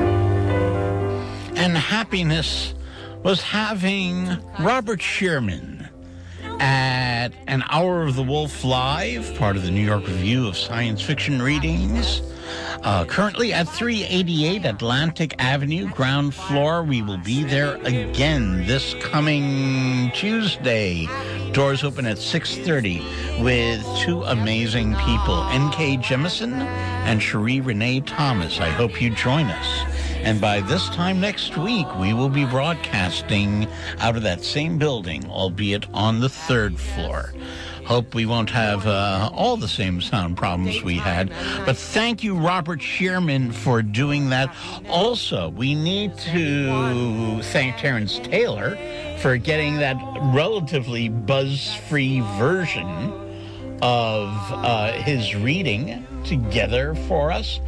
And happiness was having Robert Shearman at an Hour of the Wolf Live, part of the New York Review of Science Fiction Readings. Uh, currently at three eighty-eight Atlantic Avenue, ground floor. We will be there again this coming Tuesday. Doors open at six thirty with two amazing people, N K Jemisin and Cherie Renee Thomas. I hope you join us. And by this time next week, we will be broadcasting out of that same building, albeit on the third floor. Hope we won't have uh, all the same sound problems we had. But thank you, Robert Shearman, for doing that. Also, we need to thank Terrence Taylor for getting that relatively buzz-free version of uh, his reading together for us.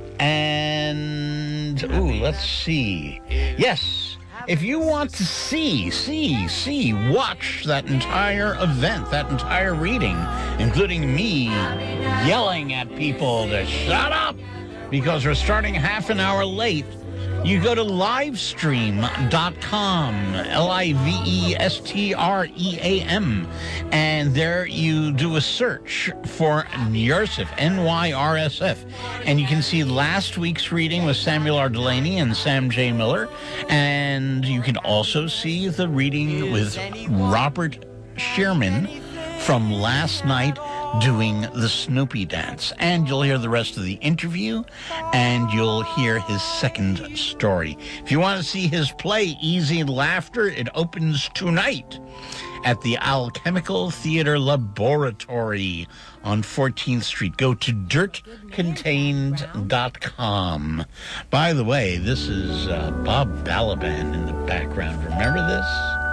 And, ooh, let's see. Yes, if you want to see, see, see, watch that entire event, that entire reading, including me yelling at people to shut up because we're starting half an hour late, you go to livestream dot com, L I V E S T R E A M, and there you do a search for Nyarsif, N Y R S F, and you can see last week's reading with Samuel R. Delaney and Sam J. Miller, and you can also see the reading with Robert Sherman from last night doing the Snoopy dance. And you'll hear the rest of the interview, and you'll hear his second story. If you want to see his play, Easy Laughter, it opens tonight at the Alchemical Theater Laboratory on fourteenth Street. Go to dirt contained dot com. By the way, this is uh, Bob Balaban in the background. Remember this?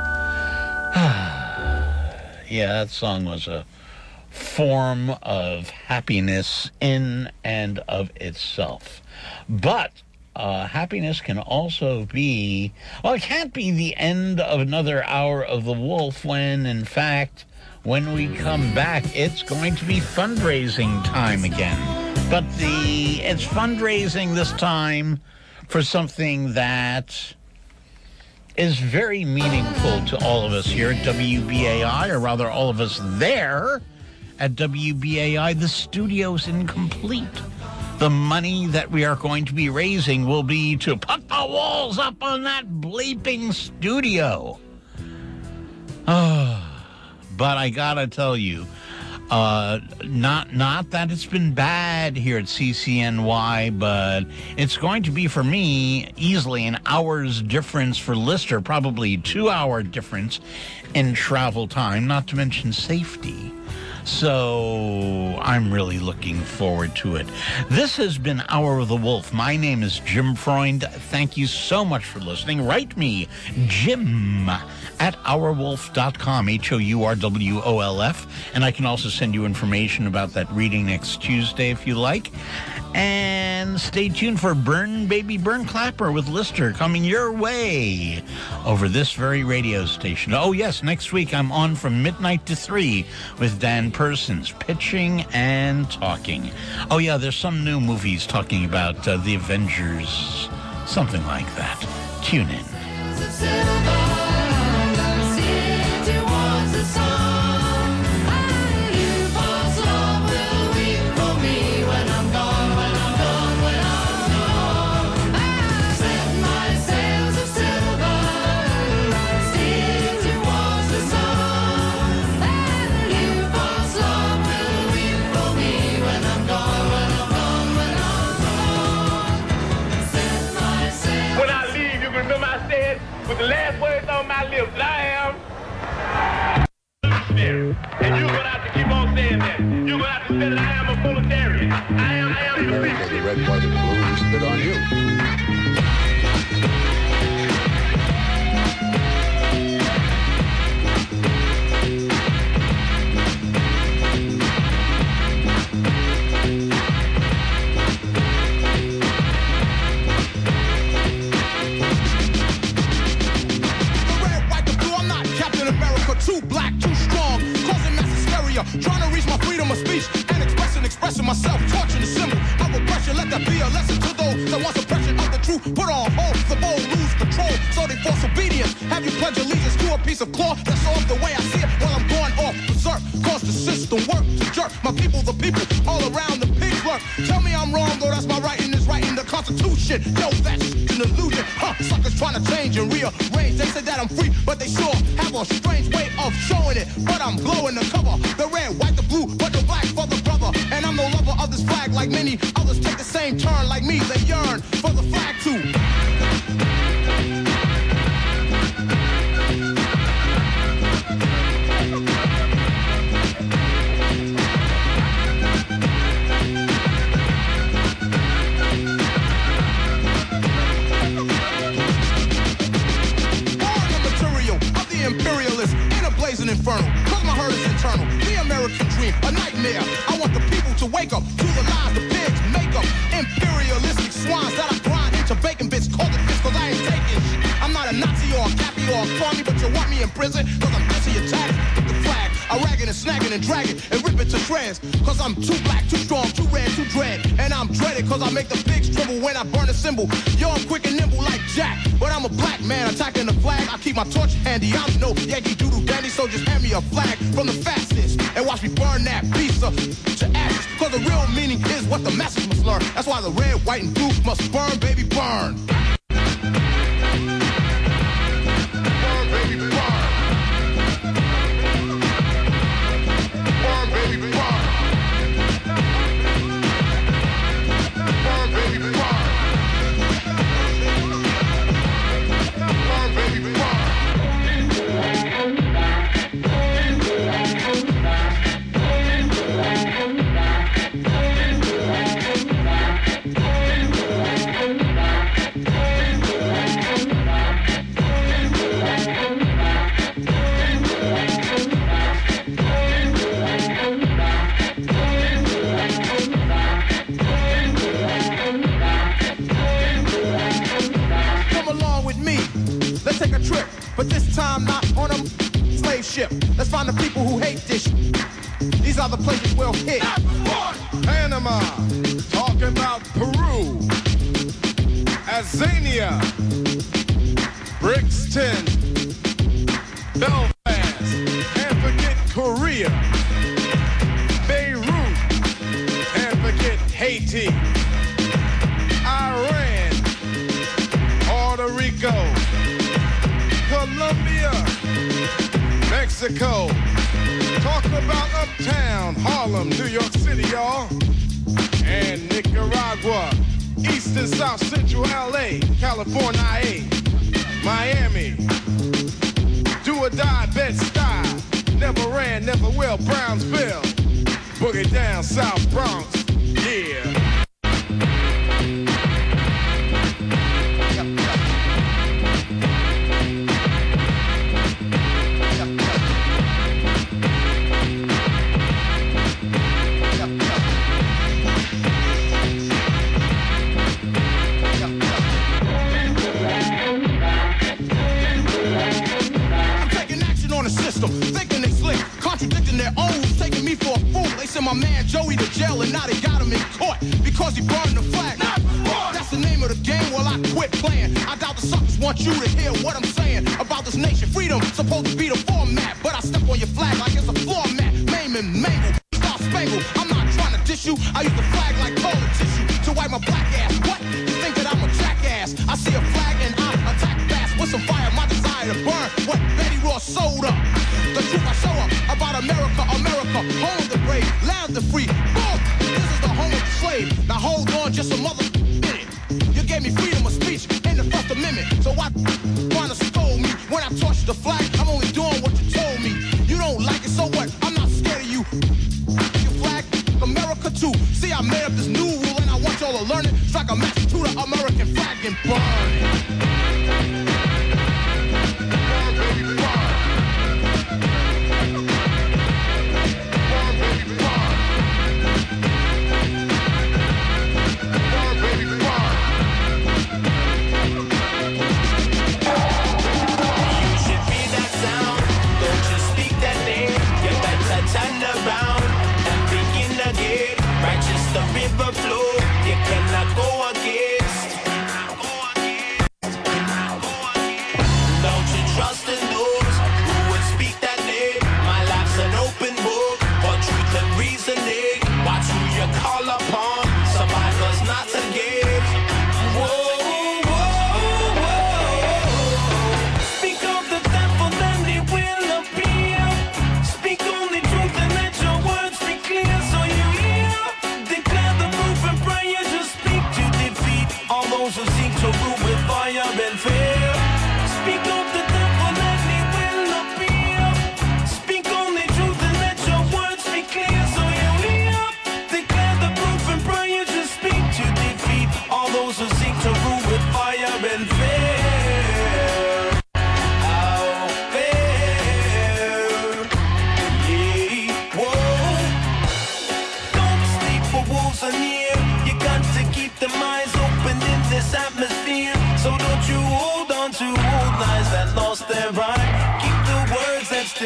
Yeah, that song was a form of happiness in and of itself. But uh, happiness can also be, well, it can't be the end of another hour of The Wolf when, in fact, when we come back, it's going to be fundraising time again. But the it's fundraising this time for something that is very meaningful to all of us here at W B A I, or rather all of us there at W B A I. The studio's incomplete. The money that we are going to be raising will be to put the walls up on that bleeping studio. Oh, but I gotta tell you, uh, not not that it's been bad here at C C N Y, but it's going to be, for me, easily an hour's difference for Lister, probably two-hour difference in travel time, not to mention safety. So I'm really looking forward to it. This has been Hour of the Wolf. My name is Jim Freund. Thank you so much for listening. Write me, Jim, at our wolf dot com, H O U R W O L F. And I can also send you information about that reading next Tuesday if you like. And stay tuned for Burn Baby Burn Clapper with Lister coming your way over this very radio station. Oh, yes, next week I'm on from midnight to three with Dan Persons, pitching and talking. Oh, yeah, there's some new movies talking about uh, the Avengers, something like that. Tune in. With the last words on my lips, I am Spirit. And you're going to have to keep on saying that. You're going to have to say that I am a proletarian. I am, I am the people. The red, white, and blue who spit on you. Too black, too strong, causing mass hysteria. Trying to reach my freedom of speech and expressing, expressing myself. Torturing the symbol of oppression. Let that be a lesson to those that want suppression of the truth. Put on hold, the bold lose control, so they force obedience. Have you pledge allegiance to a piece of cloth that's off the way I see it while I'm going off berserk? Cause the system work to jerk my people, the people all around the pig work. Tell me I'm wrong, though that's my writing is right in the Constitution. Yo, that's an illusion. Huh, suckers trying to change and rearrange. They say that I'm free, but they sure have a strange way of showing it. But I'm glowing the cover, the red, white, the blue, but the black for the brother. And I'm no lover of this flag like many others take the same turn like me. They yearn for the flag too. Imperialist in a blazing inferno. Cause my hurt is internal. The American dream, a nightmare. on me, but you want me in prison, cause I'm busy attacking the flag. I ragging and snagging and dragging and ripping to shreds, cause I'm too black, too strong, too red, too dread. And I'm dreaded cause I make the pigs tremble when I burn a symbol. Yo, I'm quick and nimble like Jack, but I'm a black man attacking the flag. I keep my torch handy, I'm no Yankee Doodle Dandy, so just hand me a flag from the fastest and watch me burn that piece of to ashes. Cause the real meaning is what the message must learn. That's why the red, white, and blue must burn, baby, burn. Burn, baby, burn. Burn, baby, burn. Burn, baby, burn. Burn, baby, burn. Take a trip, but this time not on a slave ship. Let's find the people who hate this shit. These are the places we'll hit. Panama, talking about Peru, Azania, Brixton, Belfast, and forget Korea, Beirut, and forget Haiti, Iran, Puerto Rico, Colombia, Mexico, talk about Uptown, Harlem, New York City, y'all, and Nicaragua, East and South Central L A, California, Miami, do or die, Bed-Stuy, never ran, never will, Brownsville, boogie down, South Bronx, yeah. Thinking they slick, contradicting their own, taking me for a fool. They sent my man Joey to jail and now they got him in court because he burned the flag. That's the name of the game, well I quit playing. I doubt the suckers want you to hear what I'm saying about this nation. Freedom supposed to be the format, but I step on your flag like it's a floor mat. Maim and mangle, star spangled. I'm not trying to diss you, I use the flag like toilet tissue to wipe my black ass. What? You think that I'm a jackass? I see a flag and I attack fast with some fire, my desire to burn what Betty Ross sold up. The truth I show up about America, America, home of the brave, land of the free. Boom! This is the home of the slave. Now hold on just a mother minute. You gave me freedom of speech in the First Amendment. So why wanna scold me when I torch the flag? I'm only doing what you told me. You don't like it, so what? I'm not scared of you. Your flag, America too. See, I made up this new rule and I want y'all to learn it. Strike a match to the American flag and burn it. Burn, baby, burn. Turn around and begin again. Righteous the river flow, you cannot go against. Don't you trust in those who would speak that name? My life's an open book for truth and reasoning. Watch who you call upon, survivor's not a game. Whoa, whoa, whoa. Speak of the devil, then he will appear. Speak only truth and let your words be clear. So you hear, declare the proof and prayer. Just speak to defeat all those who seek to rule with fire and fear. Speak of the devil and he will appear. Speak only truth and let your words be clear. So you hear, declare the proof and prayer. Just speak to defeat all those who seek to rule with fire and fear. How fair, yeah, whoa. Don't sleep, for wolves are near. You got to keep them eyes open in this atmosphere. So don't you hold on to old lies that lost their right.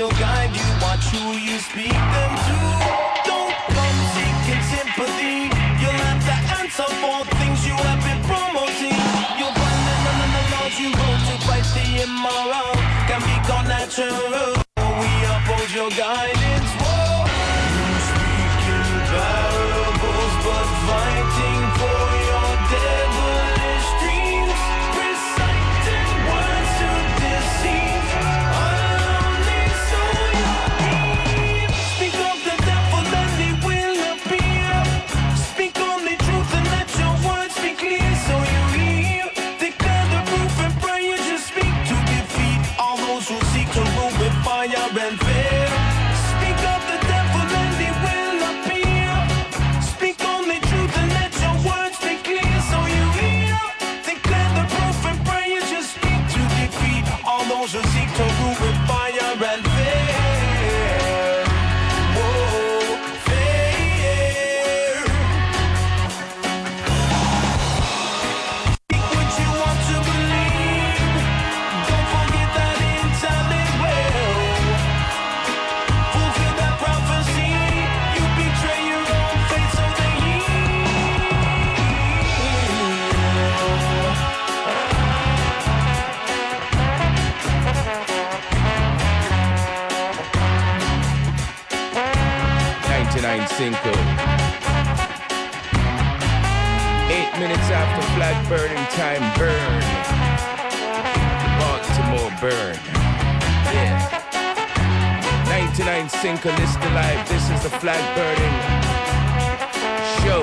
will guide you, watch who you speak them to. Don't come seeking sympathy. You'll have to answer for things you have been promoting. You'll find that none of the laws you wrote to fight the immoral can be called natural. We oppose your guidance. Whoa. You speak in parables, but fighting for your devilish dreams, reciting words to deceive. Only so you hear. Speak of the devil and he will appear. Speak only truth and let your words be clear so you hear. Declare the proof and prayer you speak to defeat all those who seek to rule with fire and fear. Speak of the devil and he will appear. Speak only truth and let your words be clear so you hear. Declare the proof and prayers you speak to defeat all those who seek to rule with fire and fear. Whoa, fear. Speak what you want to believe. Don't forget that in time it will fulfill that prophecy. You betray your own faith so they ninety-nine Cinco. Eight minutes after flag burning time, burn. Baltimore burn. Yeah. ninety-nine Cinco, list alive. This is the flag burning show.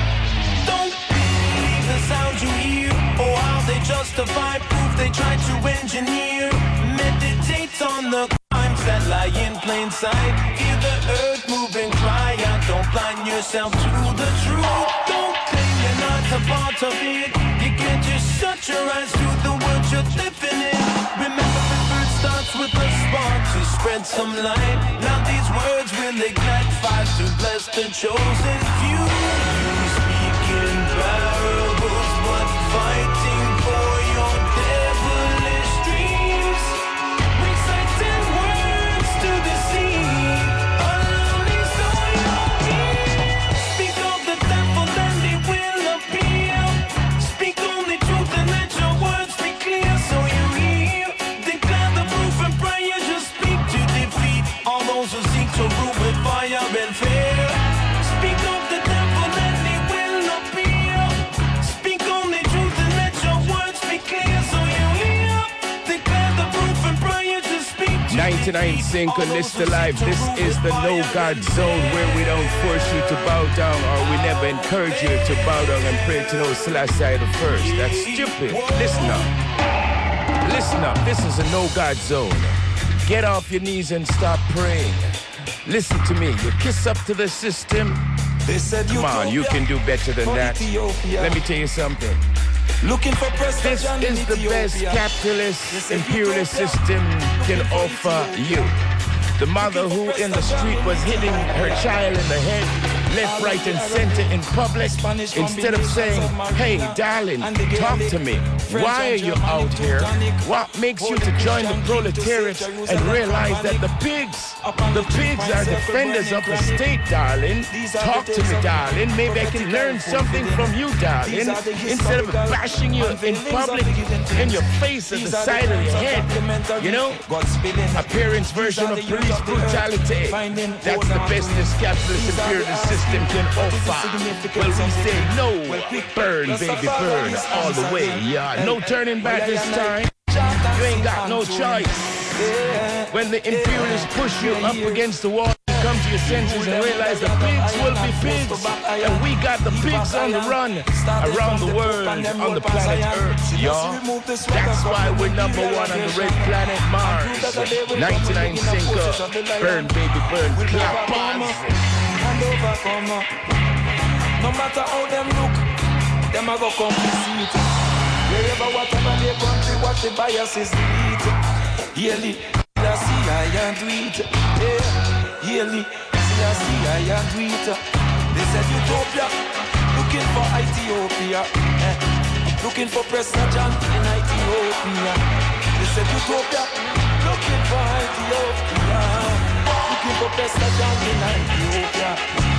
don't believe the sound you hear or how they justify proof they try to engineer. Meditate on the crimes that lie in plain sight. Hear the earth moving, cry out. Don't blind yourself to the truth. Don't claim you're not a part of it. You can't just shut your eyes to the world you're living in. Remember the bird starts with a spark to spread some light. Now these words will ignite fires to bless the chosen few. You speak in parables, but fighting for your devilish dreams. Reciting words to deceive. Only so you hear. Speak of the devil and he will appear. Speak only truth and let your words be clear so you hear. Declare the proof and prayer you speak to defeat all those who seek to rule with fire and fear. Speak of the devil and he will appear. Speak only truth and let your words be clear so you hear. Declare the proof and prayer you speak to ninety-nine defeat Cinco, all those list who seek alive. to This rule is with the no fire God and zone fear. where we don't force you to bow down or we never encourage you to bow down and pray to no Selassie the first. That's stupid. Listen up. Listen up. This is a no God zone. Get off your knees and stop praying. Listen to me. You kiss up to the system. They said Come on, you can do better than that. Let me tell you something. Looking for This prestige is the best capitalist imperialist system can offer you. The mother who in the street was hitting her child in the head, left, right, and center in public, instead of saying, hey, darling, talk to me. Why are you out here? What makes you to join the proletariat and realize that the pigs, the pigs are defenders of the state, darling? Talk to me, darling. Maybe I can learn something from you, darling. Instead of bashing you in public, in your face, at the side of your head. You know? A parent's version of police brutality. That's the best this capitalist imperialist system can offer. Well, we say no, burn, baby, burn, all the way, yeah. No turning back this time. You ain't got no choice. When the imperialists push you up against the wall, you come to your senses and realize the pigs will be pigs. And we got the pigs on the run around the world, on the planet Earth, y'all. That's why we're number one on the red planet Mars. ninety-nine Cinco, burn, baby, burn, clap on. No matter how them look, them a go come to see it. Wherever, whatever they country, what the biases lead. Yearly, I see I and do it. Yearly, see I see I and do it. They said Utopia, looking for Ethiopia. Eh. Looking for President John in Ethiopia. They said Utopia, looking for Ethiopia. Give up best I can in Ethiopia.